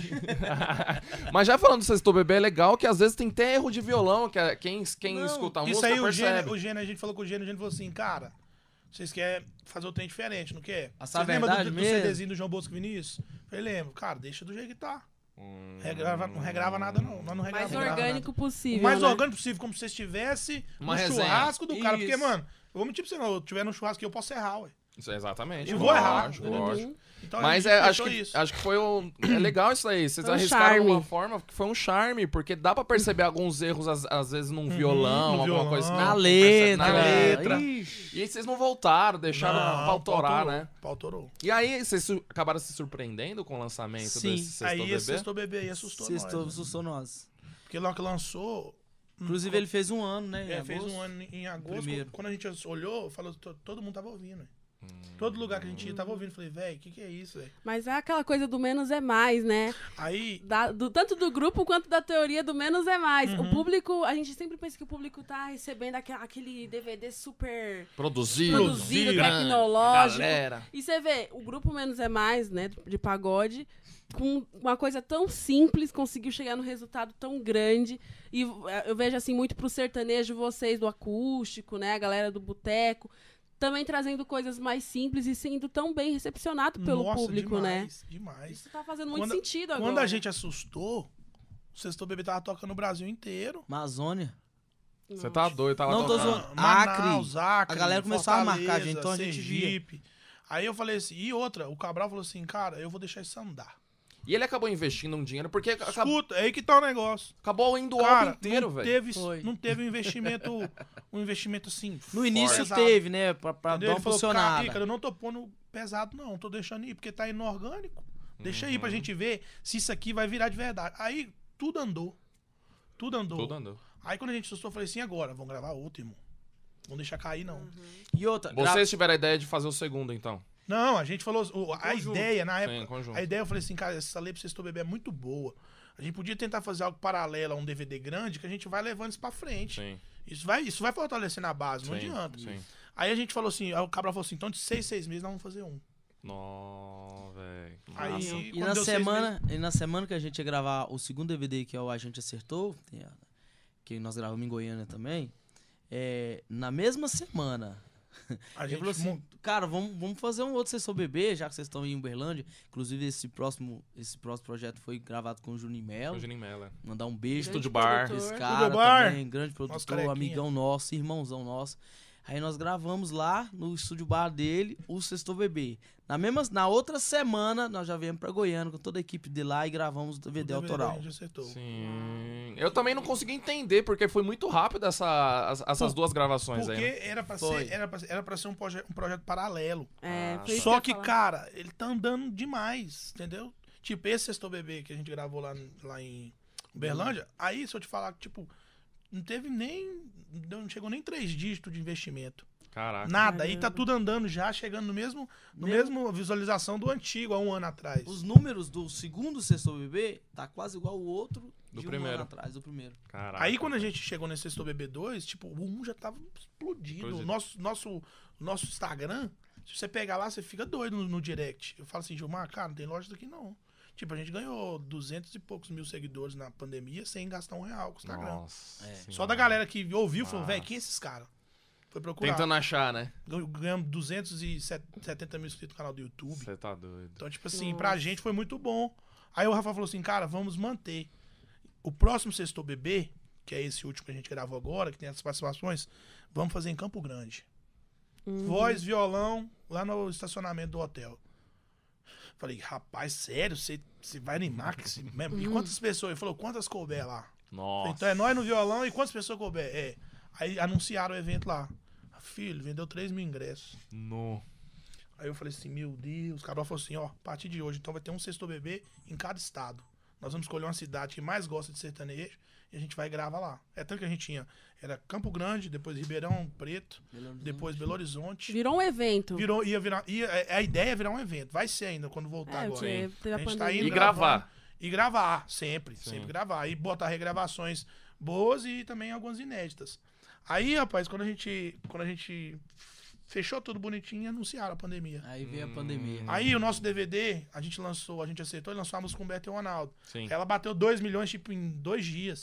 Mas já falando do Sextou Bebê, é legal que às vezes tem até erro de violão, que é- quem, quem Não, escuta a isso música aí o percebe. Gênio, o Gênio, a gente falou com o Gênio, o Gênio falou assim, cara, Vocês querem fazer o trem diferente, não quer? Essa Vocês lembram verdade do, do mesmo? CDzinho do João Bosco Vinícius? Eu falei, lembro. Cara, deixa do jeito que tá. Hum. Regrava, não regrava nada, não. Nós não regrava, Mais regrava orgânico nada. possível, O mais né? orgânico possível, como se vocês estivessem Uma no resenha. churrasco do cara. Porque, Isso. mano, eu vou mentir pra você, não. Eu tiver no churrasco aqui, eu posso errar, ué. Isso é exatamente. Eu vou errar. lógico, Uhum. lógico. Então, Mas a é, gente acho, fechou que, isso. acho que foi um, é legal isso aí. Vocês Foi um arriscaram de uma charme. forma que foi um charme, porque dá pra perceber alguns erros, às, às vezes, num violão, no alguma violão. coisa assim. Na não letra. percebe na letra. Ixi. E aí vocês não voltaram, deixaram Não, pra autorar, pautorou, né? pautorou. E aí vocês su- acabaram se surpreendendo com o lançamento Sim. desse Sextou Aí Bebê? esse Sextou Bebê aí assustou Sextou, nós. né? assustou nós. Porque logo que lançou... Inclusive, ele fez um ano, né? em É, fez agosto. um ano em agosto. Primeiro. Quando a gente olhou, falou, to- todo mundo tava ouvindo. Hum. Todo lugar que a gente ia tava ouvindo. Falei, velho, o que, que é isso, velho? Mas é aquela coisa do menos é mais, né? Aí, Da- do, tanto do grupo quanto da teoria do menos é mais. Uhum. O público, a gente sempre pensa que o público tá recebendo aquele, aquele D V D super Produzido, produzido, grande, tecnológico. galera. E você vê, o grupo Menos é Mais, né, de pagode, com uma coisa tão simples, conseguiu chegar no resultado tão grande. E eh, eu vejo, assim, muito pro sertanejo, vocês do acústico, né, a galera do boteco, também trazendo coisas mais simples e sendo tão bem recepcionado pelo nossa, público, né? demais, demais. Isso tá fazendo muito Quando- sentido agora. Quando a gente assustou, o Sextou Bebê tava tocando no Brasil inteiro. Amazônia. Você tá doido, tava Não tô tocando. zoando. Manaus, Acre. Acre, A galera começou a marcar a Fortaleza, gente, então a gente via. Sergipe. Aí eu falei assim, e outra, o Cabral falou assim, cara, eu vou deixar isso andar. E ele acabou investindo um dinheiro, porque acabou, Escuta, é aí que tá o negócio. acabou indo o Cara, álbum inteiro, não velho. teve, Foi. não teve um investimento, um investimento assim. No início pesado. teve, né? Pra, pra Entendeu? dar uma Ele falou, cara, funcionada. Ícaro, eu não tô pondo pesado, não. Tô deixando ir, porque tá indo orgânico. Deixa aí pra Uhum. gente ver se isso aqui vai virar de verdade. Aí tudo andou. Tudo andou. Tudo andou. Aí quando a gente assustou, eu falei assim, agora, vamos gravar outro, irmão. Vamos deixar cair, não. E outra, gra- Vocês tiveram a ideia de fazer o segundo, então? Não, a gente falou. o- A Conjunto. ideia, na Sim, época. conjunto. A ideia eu falei assim, cara, essa lei pra Sextou Bebê é muito boa. A gente podia tentar fazer algo paralelo a um D V D grande que a gente vai levando isso pra frente. Sim, Isso vai, isso vai fortalecer na base, não sim, adianta. sim. Aí a gente falou assim, aí o Cabral falou assim, então de seis, seis meses nós vamos fazer um. Nó, velho. Aí, Massa. E quando na, deu seis semana, e na semana que a gente ia gravar o segundo D V D, que é o A Gente Acertou, tem a- que nós gravamos em Goiânia também, é, na mesma semana, A ele gente falou assim, mon- cara, vamos, vamos fazer um outro Sextou Bebê, já que vocês estão em Uberlândia. Inclusive, esse próximo, esse próximo projeto foi gravado com o Juninho Melo. O Juninho Mello, é. Mandar um beijo Grande Estúdio Bar. produtor. esse cara Estúdio Bar. também, grande produtor, carequinha. amigão nosso, irmãozão nosso. Aí nós gravamos lá no estúdio bar dele o Sextou Bebê. Na, mesma, na outra semana, nós já viemos pra Goiânia com toda a equipe de lá e gravamos o D V D o autoral. A gente acertou. Sim. Eu também não consegui entender, porque foi muito rápido essa, as- essas Por- duas gravações Porque aí. Né? era pra Foi. ser, era pra, era pra ser um, proje um projeto paralelo. É, Ah, foi isso Só eu que, ia falar. cara, ele tá andando demais, entendeu? Tipo, esse Sextou Bebê que a gente gravou lá, lá em Uberlândia, aí se eu te falar que, tipo, não teve nem. Não chegou nem três dígitos de investimento. Caraca. Nada. Aí Caramba. tá tudo andando já, chegando no mesmo, no Mesmo- mesmo visualização do antigo, há um ano atrás. Os números do segundo Sextou Bebê tá quase igual o outro Do de primeiro. um ano atrás, do primeiro. Caraca. Aí quando a gente chegou nesse Sextou Bebê dois, tipo, o um já tava explodindo. Explodido. O nosso, nosso, nosso Instagram, se você pegar lá, você fica doido no, no direct. Eu falo assim, Gilmar, cara, não tem loja daqui não. Tipo, a gente ganhou duzentos e poucos mil seguidores na pandemia sem gastar um real com o Instagram. Nossa. É. Senhora. Só da galera que ouviu, falou, Nossa. velho, quem é esses caras? Foi procurar. Tentando achar, né? Ganhamos Ganhamos duzentos e setenta mil inscritos no canal do YouTube. Você tá doido. Então, tipo assim, Nossa. pra gente foi muito bom. Aí o Rafa falou assim, cara, vamos manter. O próximo Sextou Bebê, que é esse último que a gente gravou agora, que tem as participações, vamos fazer em Campo Grande. Uhum. Voz, violão, lá no estacionamento do hotel. Falei, rapaz, sério? Você você vai animar? Que esse- E quantas pessoas? Ele falou, quantas couber lá? Nossa. Então é nós no violão e quantas pessoas couber? É. Aí anunciaram o evento lá. Filho, vendeu três mil ingressos. No. Aí eu falei assim, meu Deus. O Cabral falou assim, ó, a partir de hoje, então vai ter um Sextou Bebê em cada estado. Nós vamos escolher uma cidade que mais gosta de sertanejo e a gente vai gravar lá. É tanto que a gente tinha, era Campo Grande, depois Ribeirão Preto, depois Belo Horizonte. Virou um evento. Virou, ia virar, ia, a ideia é virar um evento. Vai ser ainda quando voltar É, agora. porque teve a A gente tá pandemia. indo E gravar. E gravar, sempre, Sim. sempre gravar. E botar regravações boas e também algumas inéditas. Aí, rapaz, quando a gente, quando a gente fechou tudo bonitinho, anunciaram a pandemia. Aí veio Hum. a pandemia. Aí o nosso D V D, a gente lançou, a gente acertou, e lançou a música com o Beto e o Ronaldo. Sim. Ela bateu dois milhões, tipo, em dois dias.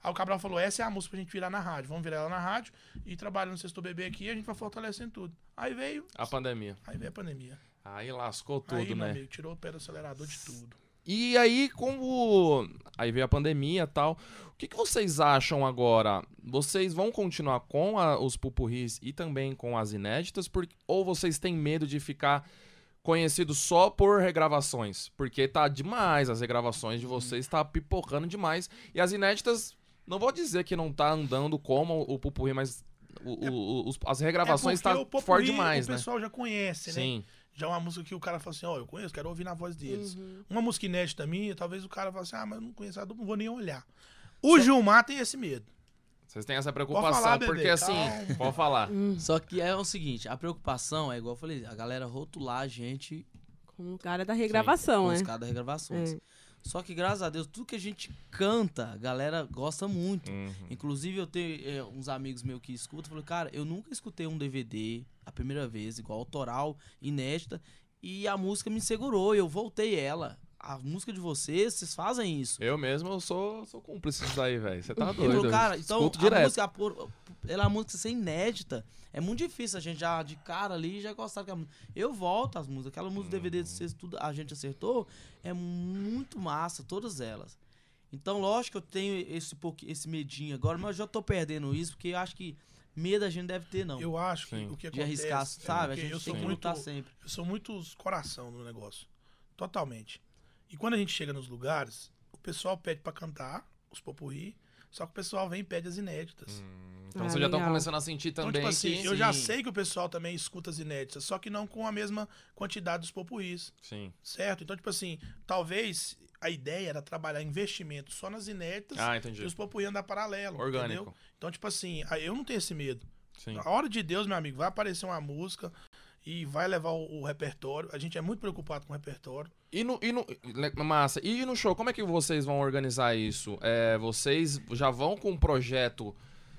Aí o Cabral falou, essa é a música pra gente virar na rádio. Vamos virar ela na rádio e trabalhando no Sextou Bebê aqui, a gente vai fortalecendo tudo. Aí veio... A pandemia. Aí veio a pandemia. Aí lascou tudo, aí, né? meu amigo, tirou o pé do acelerador de tudo. E aí, como... Aí veio a pandemia e tal. O que, que vocês acham agora? Vocês vão continuar com a- os pupurris e também com as inéditas? Por... Ou vocês têm medo de ficar conhecidos só por regravações? Porque tá demais, as regravações de vocês tá pipocando demais. E as inéditas, não vou dizer que não tá andando como o pupurri, mas o- o- os- as regravações é porque tá o popurrí, forte demais, o né? pessoal já conhece, né? Sim. Já é uma música que o cara fala assim, ó, eu conheço, quero ouvir na voz deles. Uhum. Uma música inédita minha, talvez o cara fale assim, ah, mas eu não conheço a dupla, não vou nem olhar. O Gilmar tem esse medo. Vocês têm essa preocupação, falar, bebê, porque assim, calma. pode falar. Só que é o seguinte, a preocupação é igual eu falei, a galera rotular a gente Com o cara da regravação, com né? os caras das regravações. É. Só que, graças a Deus, tudo que a gente canta, a galera gosta muito. Uhum. Inclusive, eu tenho é, uns amigos meus que escutam, falaram, cara, eu nunca escutei um D V D a primeira vez, igual autoral, inédita, e a música me segurou, eu voltei ela. A música de vocês, vocês fazem isso. Eu mesmo, eu sou, sou cúmplice disso daí, velho. Você tá Ele doido. falou, cara, eu então escuto a direto. música, por, ela, a música ser inédita, é muito difícil a gente já de cara ali já gostar da música. Eu volto às músicas, aquela música do D V D de vocês, tudo a gente acertou, é muito massa, todas elas. Então, lógico que eu tenho esse, pouqui- esse medinho agora, mas eu já tô perdendo isso, porque eu acho que medo a gente deve ter, não. Eu acho que Sim. o que de acontece... arriscar, é sabe? A porque gente eu sou tem que muito, lutar sempre. eu sou muito coração no negócio. Totalmente. E quando a gente chega nos lugares, o pessoal pede pra cantar os popurrí, só que o pessoal vem e pede as inéditas. Hum, então Ah, vocês já estão legal. começando a sentir Então, também tipo assim, que... eu já Sim. sei que o pessoal também escuta as inéditas, só que não com a mesma quantidade dos popurris, Sim. certo? Então, tipo assim, talvez a ideia era trabalhar investimento só nas inéditas Ah, e entendi. os popurrí andar paralelo, Orgânico. entendeu? Então, tipo assim, aí eu não tenho esse medo. Sim. Na hora de Deus, meu amigo, vai aparecer uma música e vai levar o, o repertório. A gente é muito preocupado com o repertório. E no, e no... le- Massa. E no show, como é que vocês vão organizar isso? É, vocês já vão com um projeto,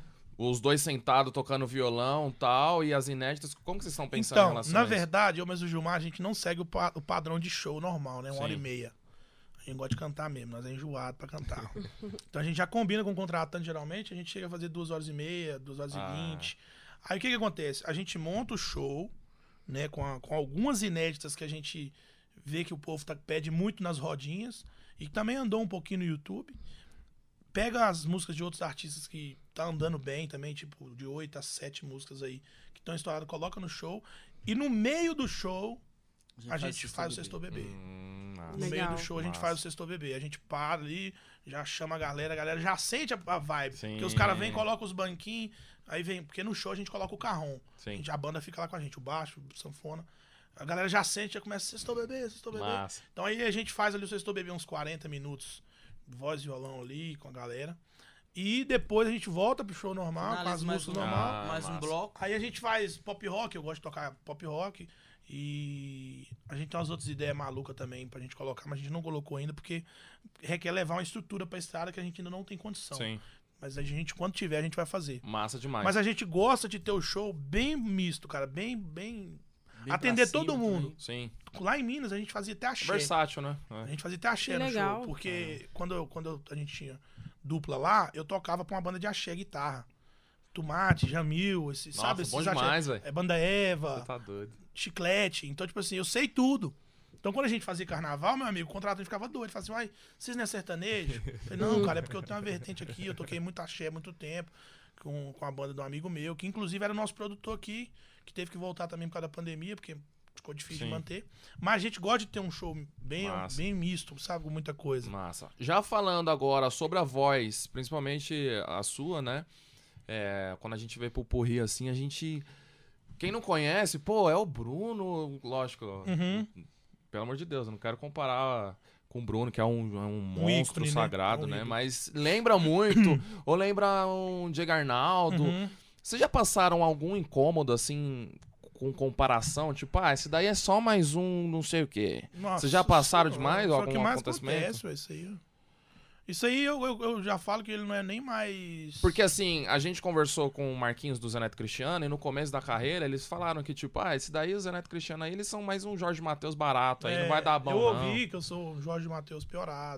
os dois sentados tocando violão e tal, e as inéditas, como que vocês estão pensando em Então, relação na a isso? verdade, eu mesmo o Gilmar, a gente não segue o, pa- o padrão de show normal, né? Uma Sim. hora e meia. A gente gosta de cantar mesmo, nós é enjoado pra cantar. Então a gente já combina com o contratante, geralmente, a gente chega a fazer duas horas e meia, duas horas Ah. e vinte. Aí o que que acontece? A gente monta o show, né, com, a- com algumas inéditas que a gente vê que o povo tá, pede muito nas rodinhas, e que também andou um pouquinho no YouTube. Pega as músicas de outros artistas que tá andando bem também, tipo, de oito a sete músicas aí, que estão estouradas, coloca no show. E no meio do show, a gente faz o Sextou Bebê. Hum, massa. No meio Legal. do show a gente Massa. faz o Sextou Bebê. A gente para ali, já chama a galera, a galera já sente a, a vibe. Sim. Porque os caras vêm, colocam os banquinhos, aí vem, porque no show a gente coloca o carrom. A, Sim. gente, a banda fica lá com a gente, o baixo, o sanfona. A galera já sente, já começa, Sextou Bebê, Sextou Bebê. Massa. Então aí a gente faz ali o Sextou Bebê uns quarenta minutos, voz e violão ali com a galera. E depois a gente volta pro show normal, com as mais músicas um, normal. Ah, mais um massa. bloco. Aí a gente faz pop rock, eu gosto de tocar pop rock. E a gente tem umas outras ideias malucas também pra gente colocar, mas a gente não colocou ainda porque requer levar uma estrutura pra estrada que a gente ainda não tem condição. Sim. Mas a gente, quando tiver, a gente vai fazer. Massa demais. Mas a gente gosta de ter o show bem misto, cara, bem, bem... Bem atender pra todo cima mundo. também. Sim. Lá em Minas a gente fazia até axé. Versátil, né? A É. gente fazia até axé Que no legal. show, porque quando, eu, quando eu- a gente tinha dupla lá, eu tocava pra uma banda de axé guitarra. Tomate, Jamil, esse, Nossa, sabe? bom esses axé. demais, velho. É banda Eva, Você tá doido. Chiclete. Então, tipo assim, eu sei tudo. Então, quando a gente fazia carnaval, meu amigo, o contratante ficava doido. Ele falava assim, uai, vocês não é sertanejo? Eu falei, não, cara, é porque eu tenho uma vertente aqui, eu toquei muito axé há muito tempo com, com a banda de um amigo meu, que inclusive era o nosso produtor aqui, que teve que voltar também por causa da pandemia, porque ficou difícil Sim. de manter. Mas a gente gosta de ter um show bem, Massa. bem misto, sabe? Com muita coisa. Massa. Já falando agora sobre a voz, principalmente a sua, né? É, quando a gente vê Pupurri assim, a gente... Quem não conhece, pô, é o Bruno, lógico. Uhum. Pelo amor de Deus, eu não quero comparar com o Bruno, que é um, é um monstro ícone, né? sagrado, É um né? ídolo. Mas lembra muito, ou lembra um Diego Arnaldo. Uhum. Vocês já passaram algum incômodo, assim, com comparação? Tipo, ah, esse daí é só mais um não sei o quê. Nossa Vocês já passaram Senhora, demais só algum que mais acontecimento? acontece, ué, isso aí. Isso aí eu, eu, eu já falo que ele não é nem mais... Porque assim, a gente conversou com o Marquinhos do Zé Neto Cristiano e no começo da carreira eles falaram que, tipo, ah, esse daí, o Zé Neto Cristiano aí, eles são mais um Jorge Mateus barato, aí É, não vai dar bom eu não. ouvi que eu sou o Jorge Mateus piorado,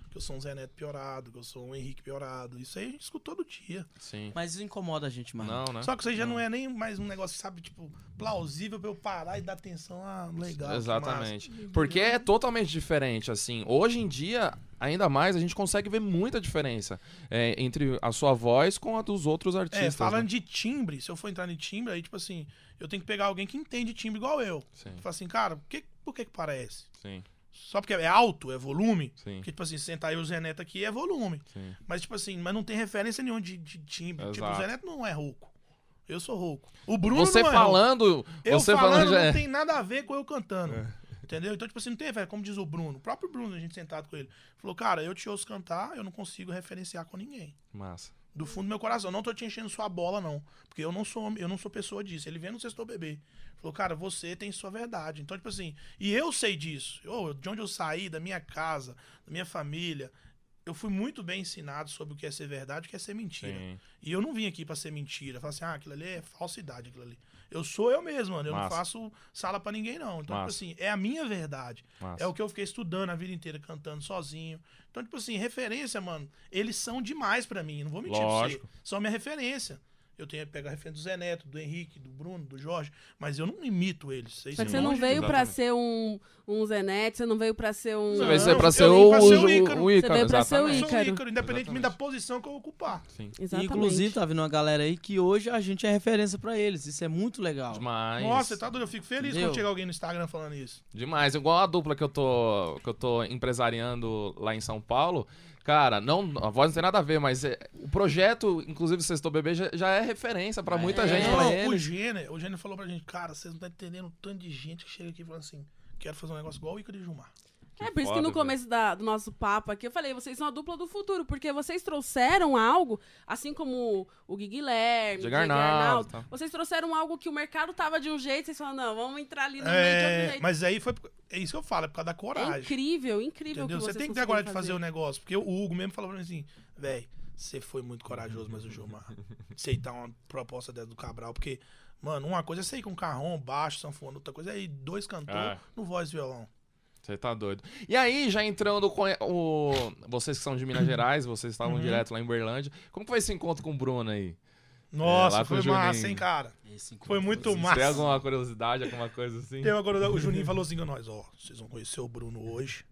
que eu sou um Zé Neto piorado, que eu sou um Henrique piorado. Isso aí a gente escuta todo dia. Sim. Mas isso incomoda a gente, mano. Não, né? Só que isso aí já não é nem mais um negócio, sabe, tipo, plausível pra eu parar e dar atenção. Ah, legal. Exatamente. Porque é totalmente diferente, assim. Hoje em dia, ainda mais, a gente consegue ver muita diferença é, entre a sua voz com a dos outros artistas. É, falando né? de timbre, se eu for entrar em timbre, aí, tipo assim, eu tenho que pegar alguém que entende timbre igual eu. Sim, Fala assim, cara, por que, por que que parece? sim, Só porque é alto, é volume? sim, Porque, tipo assim, sentar aí o Zé Neto aqui é volume. sim. Mas, tipo assim, mas não tem referência nenhuma de, de timbre. Tipo, o Exato. Zé Neto não é rouco. Eu sou rouco. O Bruno Você não é falando, rouco. Eu você falando, falando já não é. tem nada a ver com eu cantando. É. Entendeu? Então, tipo assim, não tem referência. Como diz o Bruno, o próprio Bruno, a gente sentado com ele, falou, cara, eu te ouço cantar, eu não consigo referenciar com ninguém. Massa. Do fundo do meu coração. Não tô te enchendo sua bola, não. Porque eu não sou, eu não sou pessoa disso. Ele vem no Sextou Bebê. Falou, cara, você tem sua verdade. Então, tipo assim, e eu sei disso. Eu, de onde eu saí, da minha casa, da minha família, eu fui muito bem ensinado sobre o que é ser verdade e o que é ser mentira. Sim. E eu não vim aqui pra ser mentira. Falar assim, ah, aquilo ali é falsidade, aquilo ali. Eu sou eu mesmo, mano. Eu Massa. não faço sala pra ninguém, não. Então, Massa. tipo assim, é a minha verdade. Massa. É o que eu fiquei estudando a vida inteira, cantando sozinho. Então, tipo assim, referência, mano, eles são demais pra mim. Não vou mentir Lógico. pra você. São minha referência. Eu tenho que pegar a referência do Zé Neto, do Henrique, do Bruno, do Jorge, mas eu não imito eles. Vocês Só que são você não longe de- veio pra Exatamente. ser um, um Zé Neto, você não veio pra ser um... Você Não, veio ser pra eu ser vim o, pra ser o o, Ícaro. o Ícaro, Você veio pra ser o Eu exatamente. sou Ícaro. Ícaro, independentemente da Exatamente. posição que eu ocupar. Sim. Exatamente. Inclusive, tá vindo uma galera aí que hoje a gente é referência pra eles. Isso é muito legal. Demais. Nossa, você tá doido? Eu fico feliz Entendeu? quando chega alguém no Instagram falando isso. Demais. Igual a dupla que eu tô, que eu tô empresariando lá em São Paulo. Cara, não, a voz não tem nada a ver, mas é- o projeto, inclusive o Sextou Bebê, já, já é referência pra muita É. gente. Não, Pra o eles. Gêner, o Gêner falou pra gente, cara, vocês não estão entendendo o tanto de gente que chega aqui falando assim, quero fazer um negócio igual o Ícaro e Gilmar. É por isso que foda, no começo da- do nosso papo aqui eu falei, vocês são a dupla do futuro, porque vocês trouxeram algo, assim como o Gui Guilherme, Diego o Diego Arnaldo, Arnaldo, tá. vocês trouxeram algo que o mercado tava de um jeito, vocês falaram, não, vamos entrar ali no meio de outro É, jeito. mas aí foi, é isso que eu falo, é por causa da É coragem. incrível, incrível Entendeu? que Você vocês tem que ter conseguiram agora de fazer o negócio. Porque o Hugo mesmo falou pra mim assim, velho, você foi muito corajoso, mas o Gilmar, aceitar uma proposta dessa do Cabral, porque, mano, uma coisa é sair com carrom, baixo, sanfona, outra coisa é ir dois cantores É. no voz e violão. Você tá doido. E aí, já entrando com o... Vocês que são de Minas Gerais, vocês estavam Uhum. direto lá em Berlândia. Como que foi esse encontro com o Bruno aí? Nossa, lá com foi o massa, Juninho. hein, cara? Esse encontro Foi muito foi- massa. Tem alguma curiosidade, alguma coisa assim? Tem agora, o Juninho falou assim com nós, ó, vocês vão conhecer o Bruno hoje.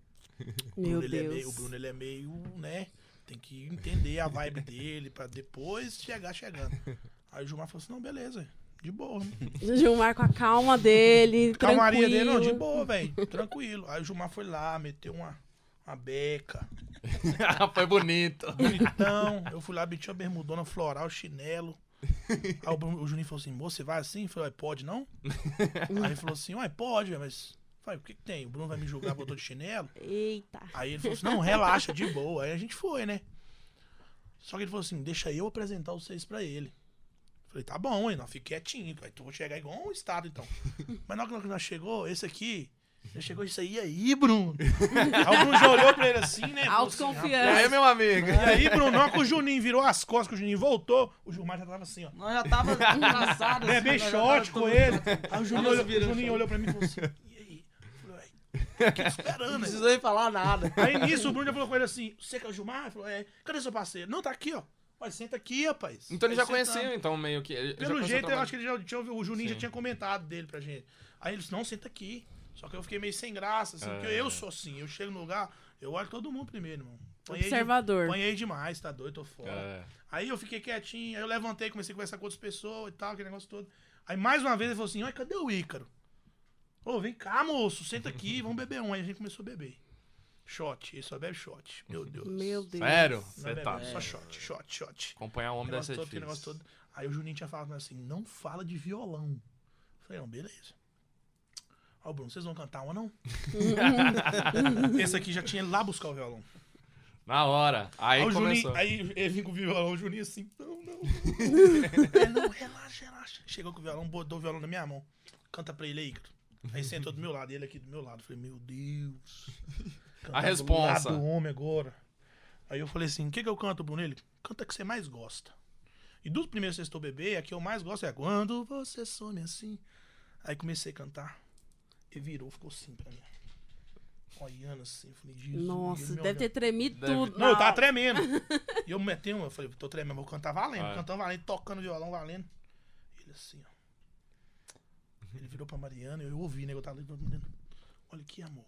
O Meu Bruno, ele é Deus. meio, o Bruno, ele é meio, né, tem que entender a vibe dele pra depois chegar chegando. Aí o Gilmar falou assim, não, beleza, de boa. O Gilmar com a calma dele, Calmaria tranquilo. dele, não, de boa, velho, tranquilo. Aí o Gilmar foi lá, meteu uma, uma beca, Foi bonito. bonitão. Eu fui lá, meti uma bermudona floral, chinelo. Aí o, Bruno- o Juninho falou assim, moço, você vai assim? Eu falei, ué, pode não? Aí ele falou assim, ué, pode, velho, mas... Falei, o que que tem? O Bruno vai me julgar porque eu tô de chinelo? Eita. Aí ele falou assim, não, relaxa, de boa. Aí a gente foi, né? Só que ele falou assim, deixa eu apresentar vocês pra ele. Falei, tá bom, hein, nós fica quietinho, vai, tu vou chegar igual um estado, então. Mas na hora que nós chegou, esse aqui, já chegou isso aí, e aí, Bruno? Aí o Bruno já olhou pra ele assim, né? falou assim, E Autoconfiança. aí, meu amigo? e aí, Bruno, na hora que o Juninho virou as costas, que o Juninho voltou, o Gilmar já tava assim, ó. Nós já tava engraçado. É bem short com ele. Aí o Juninho, Tava olhou, o virando Juninho short. olhou pra mim e falou assim, e aí? Eu falei, ué, tô esperando, Não né? precisou nem falar nada. Aí nisso o Bruno já falou com ele assim, você que é o Gilmar? Ele falou, é, cadê seu parceiro? Não, tá aqui, ó. Mas senta aqui, rapaz. Então ele já Aí sentamos. conhecia, então, meio que... ele já Pelo conhecia o jeito, eu trabalho. acho que ele já tinha ouvido, o Juninho Sim. já tinha comentado dele pra gente. Aí ele disse, não, senta aqui. Só que eu fiquei meio sem graça, assim, É. porque eu sou assim, eu chego no lugar, eu olho todo mundo primeiro, irmão. Apanhei de- Observador. Apanhei demais, tá doido, tô fora. É. Aí eu fiquei quietinho, aí eu levantei, comecei a conversar com outras pessoas e tal, aquele negócio todo. Aí mais uma vez ele falou assim, olha, cadê o Ícaro? Ô, vem cá, moço, senta aqui, vamos beber um. Aí a gente começou a beber. Shot, ele só bebe shot. Meu Deus. Meu Deus. Sério? Não Você bebe, tá... Só shot, shot, shot. Acompanhar o homem deve Negócio ser todo, aquele difícil. negócio todo. Aí o Juninho tinha falado assim, não fala de violão. Eu falei, não, beleza. Ó, Bruno, vocês vão cantar uma, não? Esse aqui já tinha ido lá buscar o violão. Na hora. Aí, Aí, o Juninho, começou. aí ele vinha com o violão, o Juninho assim, não, não. Ele, não, relaxa, relaxa. Chegou com o violão, botou o violão na minha mão. Canta pra ele aí, cara. Aí sentou do meu lado, ele aqui do meu lado. Eu falei, meu Deus. Cantar responsa. Do lado do homem agora. Aí eu falei assim, o que que eu canto, Bruno? Ele, canta que você mais gosta. E dos primeiros Sextou Bebê, a que eu mais gosto é Quando Você Some Assim. Aí comecei a cantar. Ele virou, ficou assim pra mim. olhando assim, falei, Jesus. Nossa, ele me deve ter olhando. tremido Deve- tudo. Não, eu na tava hora. tremendo. E eu meti um, eu falei, tô tremendo, vou cantar valendo, Ah. cantando valendo, tocando violão valendo. Ele assim, ó. Ele virou pra Mariana, eu ouvi, né? Eu tava ali, olha aqui, amor.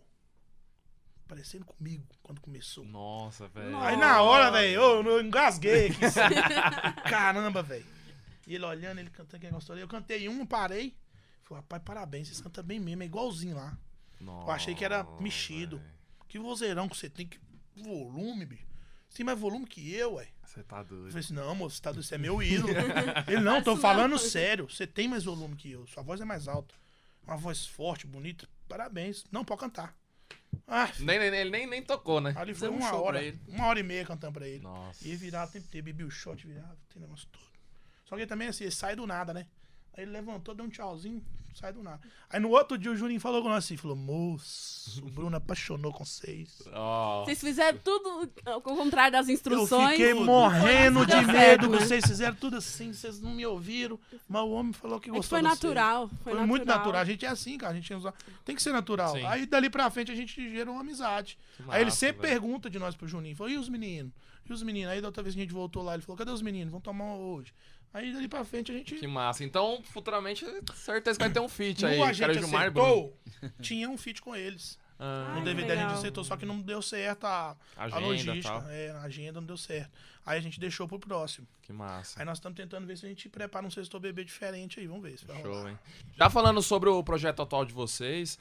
Parecendo comigo quando começou. Nossa, velho. Nossa. Aí na hora, velho, eu, eu engasguei aqui. Assim. Caramba, velho. E ele olhando, ele cantando aquele negócio ali. Eu cantei um, parei. Falei, rapaz, parabéns, vocês cantam bem mesmo, é igualzinho lá. Nossa, Eu achei que era mexido. velho. Que vozeirão que você tem, que volume, bicho. Você tem mais volume que eu, ué. Você tá Eu doido. falei assim, não, moço, tá, você é meu ídolo. Ele, não, tô falando sério. Você tem mais volume que eu. Sua voz é mais alta. Uma voz forte, bonita. Parabéns. Não, pode cantar. Ah, Nem, nem, ele nem, nem tocou, né? ali foi Fizemos um uma show hora. pra ele. Uma hora e meia cantando pra ele. Nossa. E ele virava o tempo inteiro, bebia o shot, virava, tem negócio todo. Só que ele também, assim, ele sai do nada, né? Aí ele levantou, deu um tchauzinho, sai do nada. Aí no outro dia o Juninho falou com nós assim, falou, moço, o Bruno apaixonou com vocês. Ó. Vocês fizeram tudo ao contrário das Eu instruções. fiquei Tudo. morrendo de Deu medo, certo, que né? vocês fizeram tudo assim, vocês não me ouviram. Mas o homem falou que É que gostou foi de vocês. natural. Foi, Foi natural. muito natural. A gente é assim, cara. A gente usa... tem que ser natural. Sim. Aí dali pra frente a gente gerou uma amizade. Que Aí ele massa, sempre velho. pergunta de nós pro Juninho. Falou, e os meninos? E os meninos? Aí da outra vez que a gente voltou lá, ele falou, cadê os meninos? Vamos tomar uma hoje. Aí dali pra frente a gente... Que massa. Então, futuramente, certeza que vai ter um feat aí. No Cara, Agente Gilmar e Bruno. Acertou, tinha um feat com eles. Ah, Ai, No D V D a legal. gente acertou, só que não deu certo a, a agenda, logística. tal. É, a agenda não deu certo. Aí a gente deixou pro próximo. Que massa. Aí nós estamos tentando ver se a gente prepara um sexto bebê diferente aí. Vamos ver se vai Show, rolar. hein? Já falando sobre o projeto atual de vocês,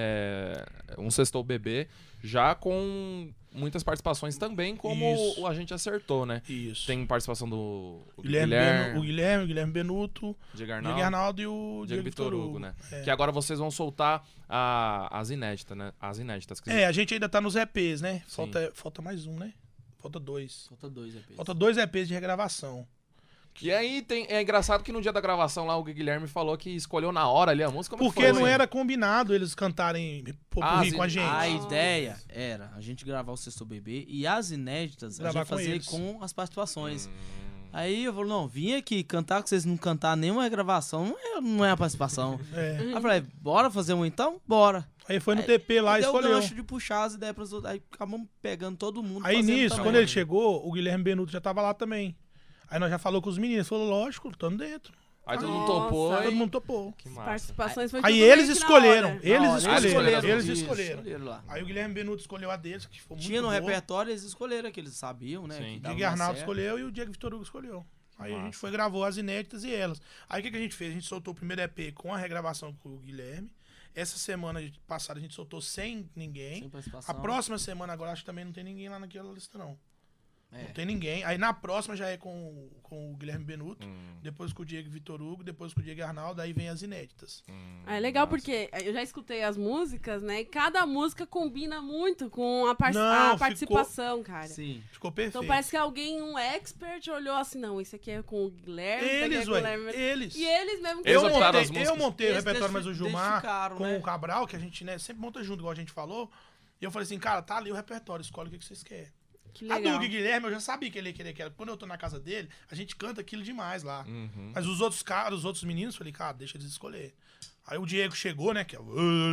é, um Sextou Bebê, já com muitas participações também, como Isso. o A Gente Acertou, né? Isso. Tem participação do o Guilherme, Guilherme, Benu- o Guilherme, o Guilherme Benuto, o Diego Diego Arnaldo, Arnaldo e o Diego Diego Vitor Hugo, né? É. Que agora vocês vão soltar a- as inéditas, né? As inéditas. Que É, a gente ainda tá nos E Ps, né? Sim. Falta, falta mais um, né? Falta dois. Falta dois E Ps. Falta dois E Ps de regravação. E aí tem, é engraçado que no dia da gravação lá o Guilherme falou que escolheu na hora ali a música. Como é que Porque foi, não hein? era combinado eles cantarem popurri Ah, com a sim. gente. A Nossa. ideia era a gente gravar o Sextou Bebê e as inéditas Gravar a gente com fazer eles. com as participações. Hum, Aí eu falei, não, vim aqui cantar, que vocês não cantar nenhuma gravação, não é, não é a participação. É. Aí eu falei, bora fazer um então? Bora. Aí foi no Aí T P lá e Deu o escolheu. gancho de puxar as ideias pras outras. Aí acabamos pegando todo mundo. Aí fazendo nisso, também. quando ele chegou, o Guilherme Benuto já tava lá também. Aí nós já falou com os meninos, falou, lógico, estamos dentro. Aí todo mundo Nossa. topou. Todo e- mundo topou. Que massa. Participações foi Aí tudo eles meio que na escolheram, hora. eles Na hora, escolheram, escolheram, eles isso, escolheram. escolheram lá. Aí o Guilherme Benuto escolheu a deles, que foi muito Tinha no boa. repertório, eles escolheram, que eles sabiam, né? Sim. que O dava Diego mais Arnaldo certo. escolheu e o Diego Vitor Hugo escolheu. Aí a Massa. gente foi gravou as inéditas e elas. Aí o que, que a gente fez? A gente soltou o primeiro E P com a regravação com o Guilherme. Essa semana passada a gente soltou sem ninguém. Sem A participação. próxima semana agora acho que também não tem ninguém lá naquela lista não. É. Não tem ninguém. Aí na próxima já é com, com o Guilherme Benuto, Hum, depois com o Diego Vitor Hugo, depois com o Diego Arnaldo, aí vem as inéditas. hum, É legal massa. porque eu já escutei as músicas, né? E cada música combina muito com a, par- Não, a ficou- participação, cara. Sim. Ficou perfeito. Então parece que alguém, um expert, olhou assim, não, isso aqui é com o Guilherme, isso aqui é Eles, com o ué, Guilherme. eles. E eles mesmo que Eles Eu optaram montei, as músicas. eu montei o Eles repertório, mas o identifi- Gilmar identificaram, com né? o Cabral, que a gente né, sempre monta junto, igual a gente falou. E eu falei assim, cara, tá ali o repertório, escolhe o que, que vocês querem. Que A legal. Doug e Guilherme, eu já sabia que ele ia querer que era. Quando eu tô na casa dele, a gente canta aquilo demais lá. Uhum. Mas os outros caras, os outros meninos, eu falei, cara, deixa eles escolher. Aí o Diego chegou, né? Que é o...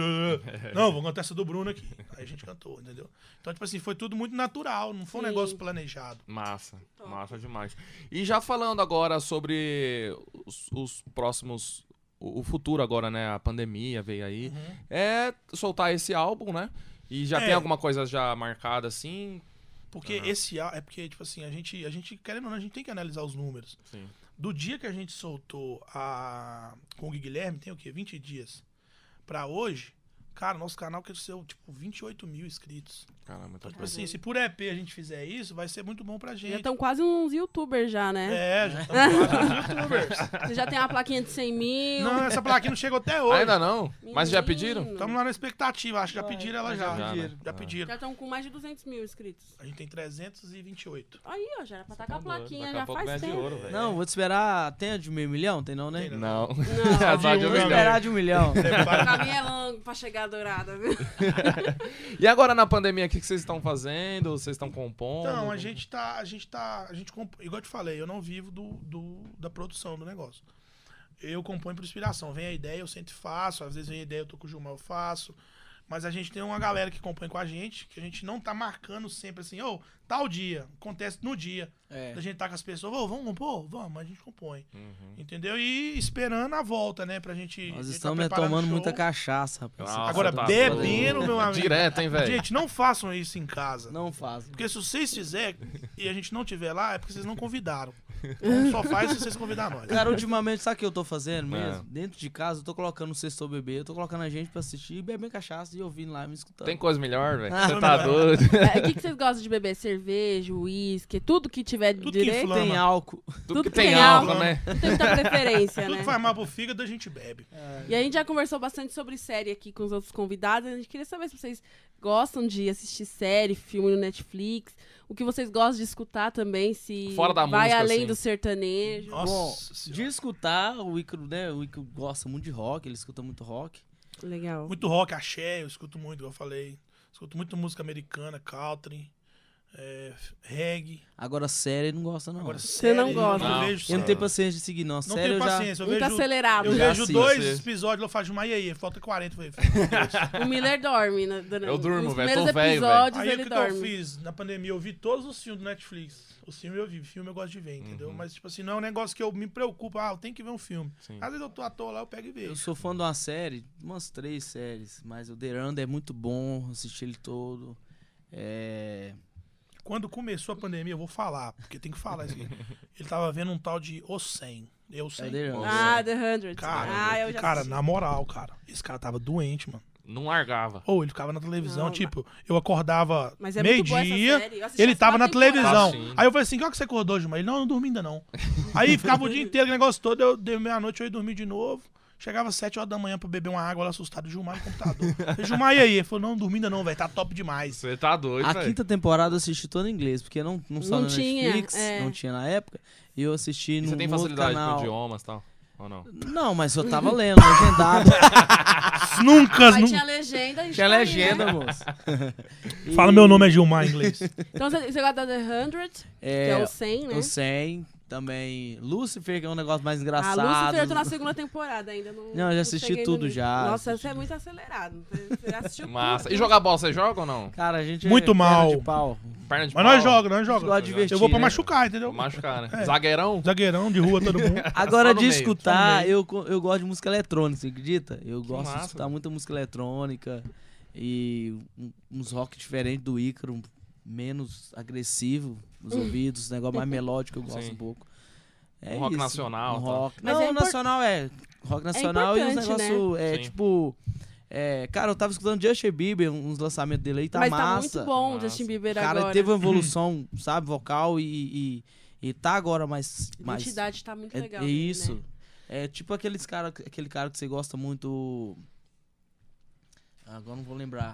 Não, vou cantar essa do Bruno aqui. Aí a gente cantou, entendeu? Então, tipo assim, foi tudo muito natural, não foi um Sim. negócio planejado. Massa, Top. massa demais. E já falando agora sobre os, os próximos, o, o futuro agora, né? A pandemia veio aí. É soltar esse álbum, né? E já É. tem alguma coisa já marcada assim? Porque Aham. esse á- é porque, tipo assim, a gente, a gente, querendo ou não, a gente tem que analisar os números. Sim. Do dia que a gente soltou a com o Guilherme, tem o quê? vinte dias. Pra hoje, cara, nosso canal cresceu, tipo, vinte e oito mil inscritos. Caramba, tá Tipo assim, se por E P a gente fizer isso, vai ser muito bom pra Já gente. estão quase uns youtubers já, né? É, já estamos quase nos youtubers. Você já tem uma plaquinha de cem mil. Não, essa plaquinha não chegou até hoje. Ainda não? Mas já Menino. pediram? Estamos lá na expectativa, acho que já Vai, pediram ela mas já. já Já, pediram. já Ah. pediram. Já estão com mais de duzentos mil inscritos. A gente tem trezentos e vinte e oito. Aí, ó, já era pra estar com a Tá doido, plaquinha, daqui a já pouco faz ganha de tempo. ouro, velho. Não, vou te esperar. Tem a de meio milhão? Tem não, né? Tem Não. Não, Só de um Vou milhão. esperar de um milhão. o caminho é longo pra chegar a dourada, viu? E agora na pandemia, o que que vocês estão fazendo? Vocês estão compondo? Então, a gente tá, a gente tá, a gente comp... igual eu te falei, eu não vivo do, do- da produção do negócio. Eu componho por inspiração, vem a ideia, eu sempre faço, às vezes vem a ideia, eu tô com o Gilmar, eu faço. Mas a gente tem uma galera que acompanha com a gente, que a gente não tá marcando sempre assim, ô, tal dia. Acontece no dia. É. A gente tá com as pessoas, ô, vamos compor? Vamos, a gente compõe. Uhum. Entendeu? E esperando a volta, né? Pra gente. Nós a gente estamos tá é preparando tomando show. muita cachaça, rapaz. Nossa, Agora, tá bebendo, meu amigo. Direto, hein, velho? Gente, não façam isso em casa. Não faz. Porque se vocês fizerem e a gente não tiver lá, é porque vocês não convidaram. Então, só faz se vocês convidarem nós. Cara, ultimamente, sabe o que eu tô fazendo É. mesmo? Dentro de casa, eu tô colocando o Sextou Bebê, eu tô colocando a gente pra assistir e bebendo cachaça e ouvindo lá e me escutando. Tem coisa melhor, velho? Ah, Você tá melhor. doido? É, O que, que vocês gostam de beber? Cerveja, uísque, tudo que tiver Tudo que direito? inflama. Tem álcool. Tudo, que que tem tem álcool, álcool. né? Não tem muita preferência, Tudo né? que faz mal pro fígado, a gente bebe. E a gente já conversou bastante sobre série aqui com os outros convidados. A gente queria saber se vocês gostam de assistir série, filme no Netflix. O que vocês gostam de escutar também, se Fora da vai música, além assim. do sertanejo. Nossa Bom, senhora. de escutar, o Icaro, né? O Icaro gosta muito de rock, ele escuta muito rock. Legal. Muito rock, axé, eu escuto muito, igual eu falei. Escuto muito música americana, country, é, reggae. Agora, série, ele não gosta, não. Agora, Você não série, gosta? Eu não Não. vejo eu não série. tenho paciência de seguir, não. Não série, tenho eu já... paciência. Eu Muito vejo, acelerado. eu já vejo assisto. dois Sim. episódios, eu faço uma e aí, falta quarenta. Eu falei, O Miller dorme. Né, durante Eu durmo, os velho, primeiros tô velho, episódios Aí o ele que, que eu dorme. fiz? Na pandemia eu vi todos os filmes do Netflix. Os filmes eu vi, filme eu gosto de ver, entendeu? Uhum. Mas, tipo assim, não é um negócio que eu me preocupo. Ah, eu tenho que ver um filme. Sim. Às vezes eu tô à toa lá, eu pego e vejo. Eu sou fã de uma série, umas três séries, mas o The Randa é muito bom, assisti ele todo. É... Quando começou a pandemia, eu vou falar, porque tem que falar isso aqui. Ele tava vendo um tal de O cem. Eu É sei. The Randa. Ah, The Hundred. Cara, ah, eu já cara, assisti. na moral, cara, esse cara tava doente, mano. Não largava. Ou ele ficava na televisão, Não, tipo, eu acordava Mas é muito boa essa meio-dia, série. Eu assisti ele as tava na quatro temporadas. televisão. Tá assistindo. Aí eu falei assim, que hora que você acordou, Gilmar? Ele, não, eu não dormi ainda não. Aí ficava o dia inteiro, aquele negócio todo, eu dei meia-noite, eu ia dormir de novo. Chegava às sete horas da manhã pra beber uma água, ela assustado, Gilmar no computador. Eu falei, Gilmar, e aí? Ele falou, não, não dormi ainda não, velho, tá top demais. Você tá doido, A velho. quinta temporada eu assisti toda em inglês, porque não, não só Não na tinha, Netflix, é. não tinha na época. E eu assisti E no você tem outro facilidade canal. com idiomas e tal? Ou não? Não, mas eu tava lendo, legendado. Nunca, Mas nunca. tinha legenda, a gente Tinha tá aí, legenda, né? moço. E- Fala meu nome é Gilmar em inglês. Então você você gosta da The Hundred, que é É, o cem, né? o cem, também. Lucifer, que é um negócio mais Ah, engraçado. Lucifer, eu tô na segunda temporada ainda. Não, Não, eu já assisti cheguei tudo no- já. Nossa, você é muito acelerado. Você você assistiu Massa. tudo. E jogar bola, você joga ou não? Cara, a gente Muito é mal. perna de pau. Perna de Mas pau? nós jogamos, nós Gosta de jogamos. divertir, Eu vou pra né? machucar, entendeu? Vou machucar, né? É. Zagueirão? Zagueirão de rua, todo mundo. Agora, Só no de meio, só escutar, no meio. eu, co- eu gosto de música eletrônica, você acredita? Eu gosto massa, de escutar velho. muita música eletrônica e um- uns rock diferentes do Ícaro, menos agressivo nos ouvidos, negócio mais melódico, eu gosto Sim. um pouco. É Um rock isso, nacional, Um tá? rock. Mas Não, é o impor- nacional é rock nacional e os importante, negócios, é Sim. tipo... é, cara, eu tava escutando Justin Bieber, uns lançamentos dele aí, tá Mas massa. tá muito bom o Massa. Justin Bieber O cara agora. teve uma evolução, sabe, vocal e, e, e tá agora mais... A mais identidade tá muito é, legal. é dele, isso. né? É tipo aqueles cara, aquele cara que você gosta muito. Ah, agora não vou lembrar.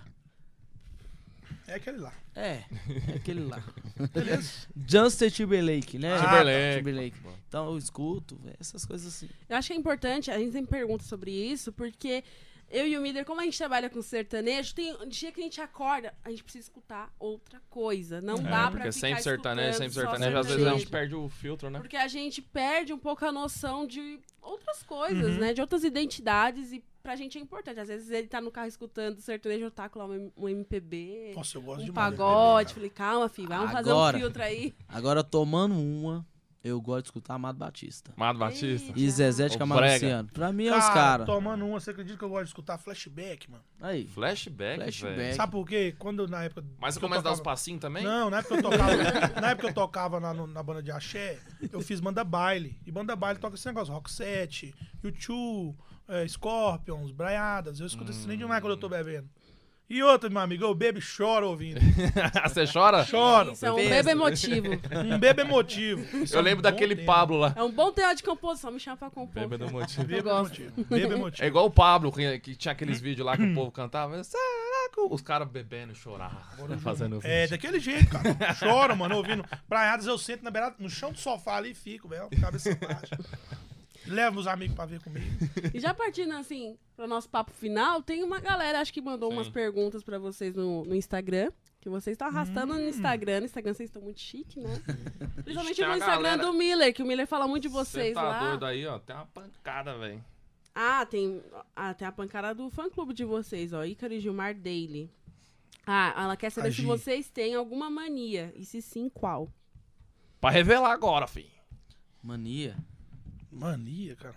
É aquele lá. É, é aquele lá. Beleza? Justin Timberlake, né? Ah, Timberlake. Timberlake. Então eu escuto, essas coisas assim. Eu acho que é importante, a gente sempre pergunta sobre isso, porque eu e o Miller, como a gente trabalha com sertanejo, tem um dia que a gente acorda, a gente precisa escutar outra coisa. Não É, dá pra porque ficar sempre sertanejo, escutando sempre só sertanejo. Às vezes a gente sertanejo. perde o filtro, né? Porque a gente perde um pouco a noção de outras coisas, Uhum. né? De outras identidades e pra gente é importante. Às vezes ele tá no carro escutando sertanejo, eu taco lá um, um M P B, Nossa, eu gosto um demais. de pagode. beber, Falei, calma, filho, vamos fazer Agora. um filtro aí. Agora tomando uma, eu gosto de escutar Amado Batista. Amado Batista. Eita. E Zezé de O Camargo Brega. Luciano. Pra mim é cara. os caras. Tomando uma, você acredita que eu gosto de escutar flashback, mano? Aí. Flashback, Flashback. velho. Sabe por quê? Quando na época. Mas você que eu começa a dar os tocava- passinhos também? Não, na época que eu tocava, na época que eu tocava na, no- na banda de axé, eu fiz banda baile. E banda baile toca esse negócio, rock set, U dois, é, Scorpions, Braiadas. Eu escuto esse nem demais quando eu tô bebendo. E outra, meu amigo, eu bebo e choro ouvindo. Você chora? Choro. Isso é um Pensa. bebo emotivo. Um bebo emotivo. Isso é Eu um lembro bom daquele tema. Pablo lá. É um bom tema de composição, me chama pra compor. Bêbado motivo. Bebo gosto. emotivo. Bebo emotivo. É igual o Pablo, que, que tinha aqueles vídeos lá que o povo cantava. Será que os caras bebendo e choravam? Fazendo É, vídeo. daquele jeito, cara. Choro, mano, ouvindo. Braiadas, eu sento na beirada, no chão do sofá ali e fico, velho, cabeça baixa. Levo meus amigos pra ver comigo. E já partindo, assim, pro nosso papo final, tem uma galera, acho que mandou Sim. umas perguntas pra vocês no, no Instagram. Que vocês estão arrastando no Instagram. No Instagram vocês estão muito chique, né? Principalmente tem no uma Instagram galera- do Miller, que o Miller fala muito de Você vocês tá lá. doido aí, ó. Tem uma pancada, velho. Ah, tem, ah, tem a pancada do fã-clube de vocês, ó. Ícaro e Gilmar Daily. Ah, ela quer saber Agi. se vocês têm alguma mania. E se sim, qual? Pra revelar agora, filho. Mania. Mania, cara.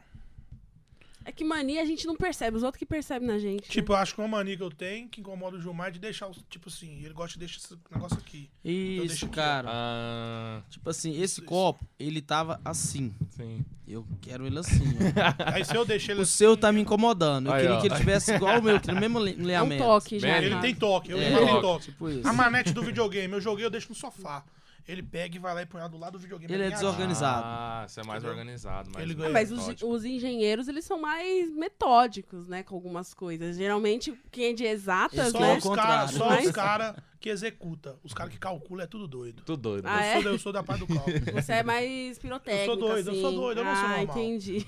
É que mania a gente não percebe, os outros que percebem na gente. Tipo, eu acho que uma mania que eu tenho, que incomoda o Gilmar, é de deixar, os- tipo assim, ele gosta de deixar esse negócio aqui. Isso, deixo aqui, ó. cara. Ah, Tipo assim, esse Isso, isso. copo, ele tava assim. sim. Eu quero ele assim, ó. Aí se eu deixar ele O assim, seu tá me incomodando. Eu Aí, queria ó. que ele tivesse igual o meu, que no mesmo li- É um alinhamento. toque já. Bem, ele tá? tem toque, eu É, ele tem toque. toque. Tipo isso. A manete do videogame, eu joguei, eu deixo no sofá. Ele pega e vai lá e põe ela do lado do videogame. Ele é minha desorganizado. Ah, você é mais Entendeu? organizado. Mais Ele Ah, ganha. mas os, metódico. os engenheiros, eles são mais metódicos, né, com algumas coisas. Geralmente, quem é de exatas, Esse Só né? ao os caras contrário. só Mas- os cara que executa. Os caras que calculam é tudo doido. Tudo doido. Ah, eu, é? sou, da- eu sou da parte do cálculo. Você é mais pirotécnico, Eu sou doido, eu assim. sou doido, eu não sou Ah, normal. entendi.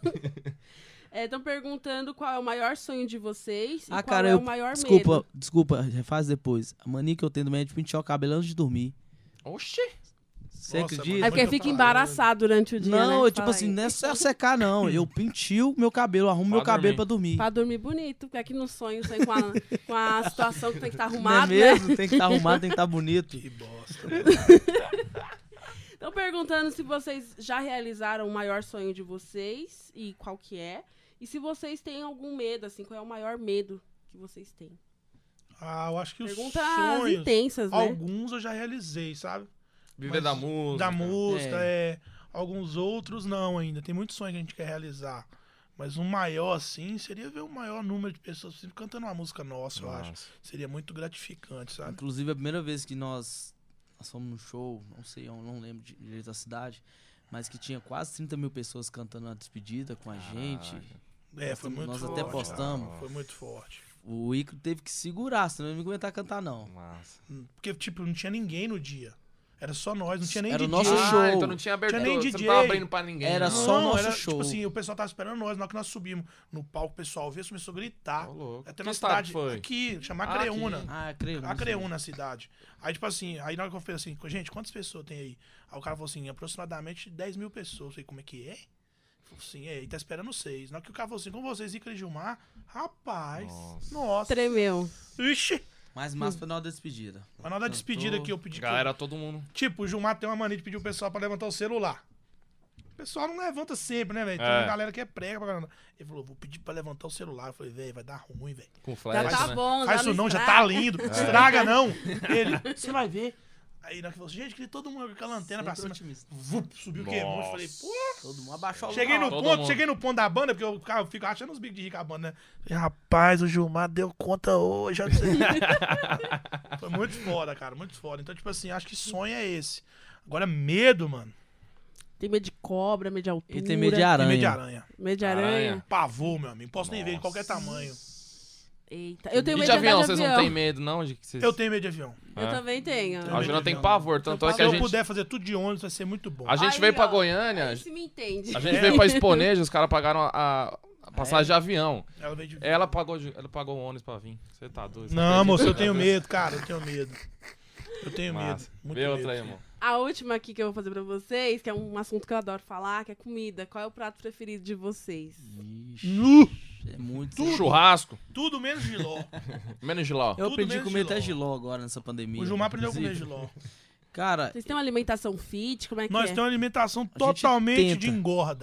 Estão perguntando qual é o maior sonho de vocês e Ah, qual cara, é eu. o maior Desculpa, medo. desculpa, refaz depois. A mania que eu tenho também é de pentear o cabelo antes de dormir. Oxi. Você Nossa, acredita? mano, É porque muito fica parado. embaraçado durante o dia, né? Não, eu, tipo Fala assim, aí. não é só secar, não. Eu pentio meu cabelo, arrumo Pra meu cabelo dormir. pra dormir. Pra dormir bonito, porque aqui no sonho, sonho com, a, com a situação que tem que estar Não é arrumado, né? mesmo? Tem que estar arrumado, tem que estar bonito. Que bosta. mano. Estão perguntando se vocês já realizaram o maior sonho de vocês e qual que é. E se vocês têm algum medo, assim, qual é o maior medo que vocês têm? Ah, eu acho que os Perguntas sonhos, intensas, né? alguns eu já realizei, sabe? Viver Mas da música. Da música, é. Alguns outros não ainda. Tem muitos sonhos que a gente quer realizar. Mas um maior, assim, seria ver o maior número de pessoas assim, cantando uma música nossa, eu acho. Nossa. Seria muito gratificante, sabe? Inclusive, a primeira vez que nós, nós fomos no show, não sei, eu não lembro de- direito da cidade, mas que tinha quase trinta mil pessoas cantando a despedida com a gente. É, foi muito Nós forte. até postamos. cara. Foi muito forte. O Icaro teve que segurar, senão ele não ia aguentar cantar, não. Massa. Porque, tipo, não tinha ninguém no dia. Era só nós, não tinha nem Era o D J. nosso Ah, show. então não tinha abertura. Tinha nem Você D J. não tava abrindo pra ninguém. Era não. só o Não, nosso era, show. Tipo assim, o pessoal tava esperando nós. Na hora que nós subimos no palco, o pessoal veio, começou a gritar. Ô, louco. Até Que na estado cidade. foi? Aqui, chamar Ah, Creúna. aqui. Ah, creio. A Creúna, a cidade. Aí, tipo assim, aí na hora que eu falei assim, gente, quantas pessoas tem aí? Aí o cara falou assim, aproximadamente dez mil pessoas. Eu falei, como é que é? Ele falou assim, é, e tá esperando seis. Na hora que o cara falou assim, com vocês, Ícaro e Gilmar, rapaz, Nossa. nossa. Tremeu. Ixi. Mas massa foi na hora da despedida. Mas na hora da despedida que eu pedi que eu- Galera, todo mundo. Tipo, o Gilmar tem uma mania de pedir o pessoal pra levantar o celular. O pessoal não levanta sempre, né, velho? Tem É. uma galera que é prega pra caramba. Ele falou, vou pedir pra levantar o celular. Eu falei, velho, vai dar ruim, velho. Com Já flash, tá né? bom, Faz já isso não, já estraga. tá lindo. Estraga não. Ele, você vai ver. Aí na hora que falou assim, gente, queria todo mundo com aquela antena pra Sempre cima. otimista. Vup, subiu o queimou. Eu falei, pô. Todo mundo abaixou o Cheguei no todo ponto, mundo. cheguei no ponto da banda, porque eu, cara, eu fico achando os bicos de rico a banda, né? Falei, rapaz, o Gilmar deu conta hoje. olha isso aí. Foi muito foda, cara, muito foda. Então, tipo assim, acho que sonho é esse. Agora, medo, mano. Tem medo de cobra, medo de altura. Ele tem medo de Tem aranha. medo de aranha. Medo de aranha. Aranha. Pavor, meu amigo. Posso nem ver de Nossa. qualquer tamanho. Eita. Eu tenho E medo de avião, andar vocês de não avião. têm medo, não? De que vocês... Eu tenho medo de avião. Eu É. também tenho. Tenho A medo Juna de tem avião. pavor, tanto é Se que a eu gente... puder fazer tudo de ônibus, vai ser muito bom. A gente Aí, veio pra ó, Goiânia, Aí se me entende. a gente veio pra Exponeja, os caras pagaram a, a passagem de avião. Ela veio de... Ela pagou, de- ela pagou o ônibus pra vir. Você tá doido? você Não, acredita? moço, eu tenho medo, cara. Eu tenho medo. Eu tenho medo. Massa. Muito Vê medo. outra aí, irmão. A última aqui que eu vou fazer pra vocês, que é um assunto que eu adoro falar, que é comida. Qual é o prato preferido de vocês? Ixi, Nu! é muito. Churrasco. Tudo menos giló. Menos de lá. Eu tudo aprendi a menos comer giló. até giló agora nessa pandemia. O Gilmar aprendeu a comer inclusive. giló. Cara, Vocês têm uma alimentação fit? Como é que Nós é? temos uma alimentação gente totalmente tenta. de engorda.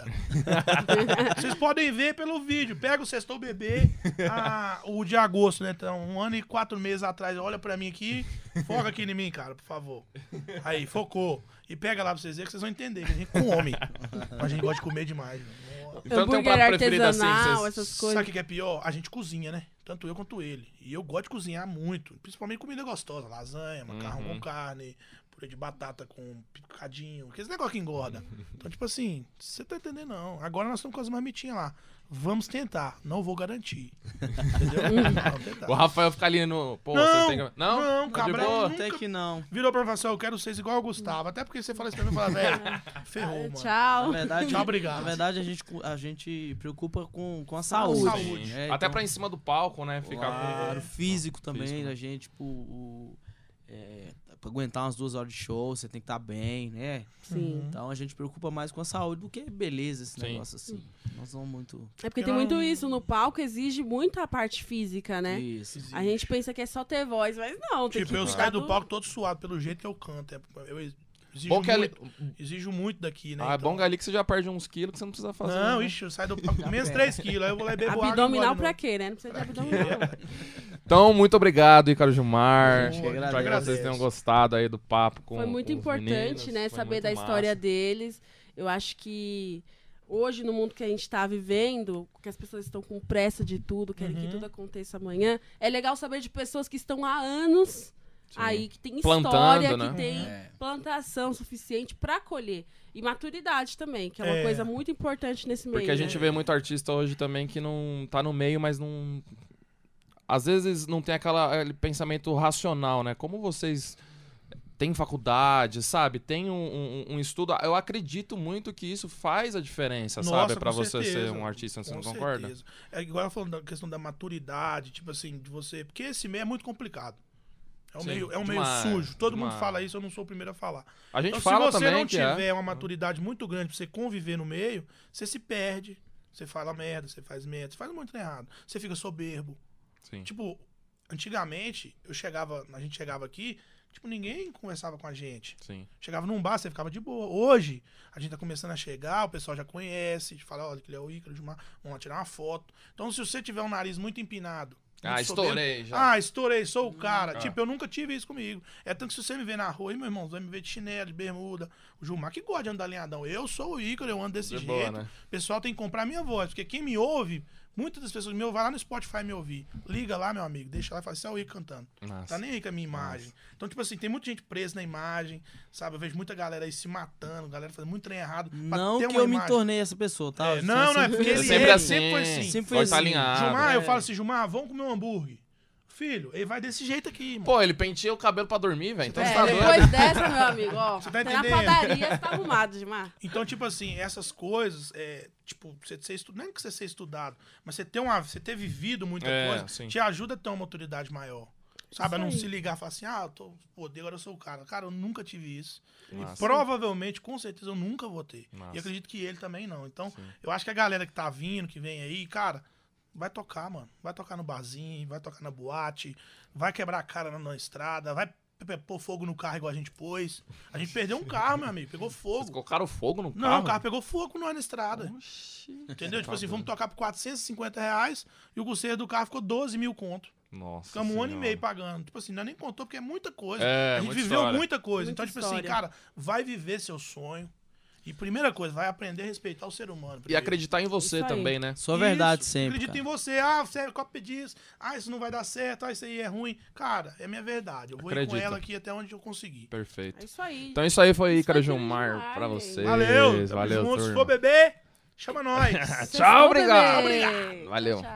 Vocês podem ver pelo vídeo. Pega o Sextou Bebê, a- o de agosto, né? Então, um ano e quatro meses atrás. Olha pra mim aqui. Foca aqui em mim, cara, por favor. Aí, focou. E pega lá pra vocês verem que vocês vão entender. Que a gente come. Mas a gente gosta de comer demais. Nossa. Então tem um Hambúrguer prato preferido assim. artesanal, Vocês... essas Sabe coisas. o que que é pior? A gente cozinha, né? Tanto eu quanto ele. E eu gosto de cozinhar muito. Principalmente comida gostosa. Lasanha, macarrão Uhum. com carne, purê de batata com picadinho. Aqueles negócio que engorda. Então, tipo assim, você tá entendendo não. Agora nós estamos com as marmitinhas lá. Vamos tentar. Não vou garantir. Entendeu? Vamos tentar. O Rafael fica ali no... Pô, Não, vocês têm que... Não? não, de cabra, boa? nunca- até que não. Virou pra mim e falou assim, eu quero vocês igual o Gustavo. Até porque você fala isso pra mim e fala, velho, ferrou, mano. Na Tchau. verdade, Tchau, obrigado. Na verdade, a gente, a gente preocupa com, com a Saúde. saúde. Saúde. É, Até então, pra em cima do palco, né? Ficar claro, com... físico também Físico, né? da gente, tipo, o- É, pra aguentar umas duas horas de show, você tem que estar bem, né? Sim. Então a gente preocupa mais com a saúde do que beleza esse Sim. negócio assim. Nós somos muito. É porque tem muito isso, no palco exige muito a parte física, né? Isso. A gente pensa que é só ter voz, mas não, tem Tipo, que eu cuidar saio do do- palco todo suado pelo jeito que eu canto. é, Eu exijo, Bom que ali... muito, exijo muito daqui, né? Ah, é então- bom que ali que você já perde uns quilos que você não precisa fazer. Não, né? ixi, eu saio do palco com menos três quilos. Aí eu vou lá e bebo água. Abdominal e pra engole quê, né? Não precisa de de abdominal. novo. Então, muito obrigado, Ícaro Gilmar. A gente que Espero que agradece. vocês tenham gostado aí do papo com Foi muito com os importante, meninos. né? Foi Saber muito da história massa. deles. Eu acho que hoje, no mundo que a gente tá vivendo, que as pessoas estão com pressa de tudo, querem que Uhum. tudo aconteça amanhã, é legal saber de pessoas que estão há anos Sim. aí, que tem Plantando, história, né? que tem É. plantação suficiente pra colher. E maturidade também, que é uma É. coisa muito importante nesse meio. Porque a gente né? vê muito artista hoje também que não tá no meio, mas não... Às vezes não tem aquela, aquele pensamento racional, né? Como vocês têm faculdade, sabe? Tem um, um- um estudo... Eu acredito muito que isso faz a diferença, Nossa, sabe? com Pra você certeza. ser um artista, você Com não concorda? certeza. É igual eu falando da questão da maturidade, tipo assim, de você. Porque esse meio é muito complicado. É um, Sim, meio, é um demais, meio sujo. Todo demais. mundo fala isso, eu não sou o primeiro a falar. A gente Então, fala se você também não que tiver é. uma maturidade muito grande pra você conviver no meio, você se perde. Você fala merda, você faz merda, você faz muito errado. Você fica soberbo. Sim. Tipo, antigamente, eu chegava, a gente chegava aqui, tipo, ninguém conversava com a gente. Sim. Chegava num bar, você ficava de boa. Hoje, a gente tá começando a chegar, o pessoal já conhece, fala, olha, que ele é o Ícaro Gilmar, vamos lá tirar uma foto. Então, se você tiver um nariz muito empinado... Ah, muito soberbo, estourei já. ah, estourei, sou o cara. Ah. Tipo, eu nunca tive isso comigo. É tanto que se você me ver na rua, aí, meu irmão, você vai me ver de chinelo, de bermuda. O Gilmar que gosta de andar alinhadão. Eu sou o Ícaro, eu ando desse De jeito. boa, né? O pessoal tem que comprar a minha voz, porque quem me ouve, muitas das pessoas me ouvem, vai lá no Spotify me ouvir. Liga lá, meu amigo, deixa lá e fala, isso é o Ícaro cantando. Nossa. Tá nem aí com a minha imagem. Então, tipo assim, tem muita gente presa na imagem, sabe? Eu vejo muita galera aí se matando, galera fazendo muito trem errado. pra Não ter que uma eu me imagem. tornei essa pessoa, tá? É, Eu não, não, é sempre- porque É ele sempre é, assim. sempre foi assim. Sempre foi Pode tá assim. alinhado. Gilmar, É. eu falo assim, Gilmar, vamos comer um hambúrguer. Filho, ele vai desse jeito aqui, irmão. Pô, ele penteia o cabelo pra dormir, velho. Então É, você tá doido. depois dessa, meu amigo, ó, Você tá tem na entendendo? padaria, você tá arrumado, Gilmar. Então, tipo assim, essas coisas, é, tipo, você ser estudado, não é que você ser estudado, mas você ter, uma, você ter vivido muita É, coisa, sim. te ajuda a ter uma maturidade maior. Sabe? A não aí. se ligar e falar assim, ah, eu tô, pô, agora eu sou o cara. Cara, eu nunca tive isso. Massa. E provavelmente, com certeza, eu nunca vou ter. Massa. E acredito que ele também não. Então, Sim. eu acho que a galera que tá vindo, que vem aí, cara, vai tocar, mano. Vai tocar no barzinho, vai tocar na boate, vai quebrar a cara na, na estrada, vai p- pôr fogo no carro igual a gente pôs. A gente perdeu um carro, meu amigo, pegou Vocês fogo. colocaram fogo no carro? Não, o carro pegou fogo com nós na estrada. Oxi. Entendeu? Tipo Tá assim, doido. vamos tocar por quatrocentos e cinquenta reais e o conserto do carro ficou doze mil conto. Nossa Ficamos um ano e Senhora. meio pagando. Tipo assim, nós nem contou porque é muita coisa. É, a gente muita viveu história. muita coisa. Muita então, tipo assim, história. cara, vai viver seu sonho. E primeira coisa, vai aprender a respeitar o ser humano. E primeiro. acreditar em você Isso aí. também, né? Sua verdade Isso, sempre. Acredita cara. em você. Ah, você copia disso. Ah, isso não vai dar certo. Ah, isso aí é ruim. Cara, é minha verdade. Eu vou ir com Acredita. ela aqui até onde eu conseguir. Perfeito. É isso aí. Então isso aí foi Isso Ícaro aí, Gilmar Gilmar, pra gente. vocês. Valeu. Tamo Valeu, junto. Se turma. for beber, chama nós. Vocês Tchau, vão obrigado. beber. Valeu. Tchau.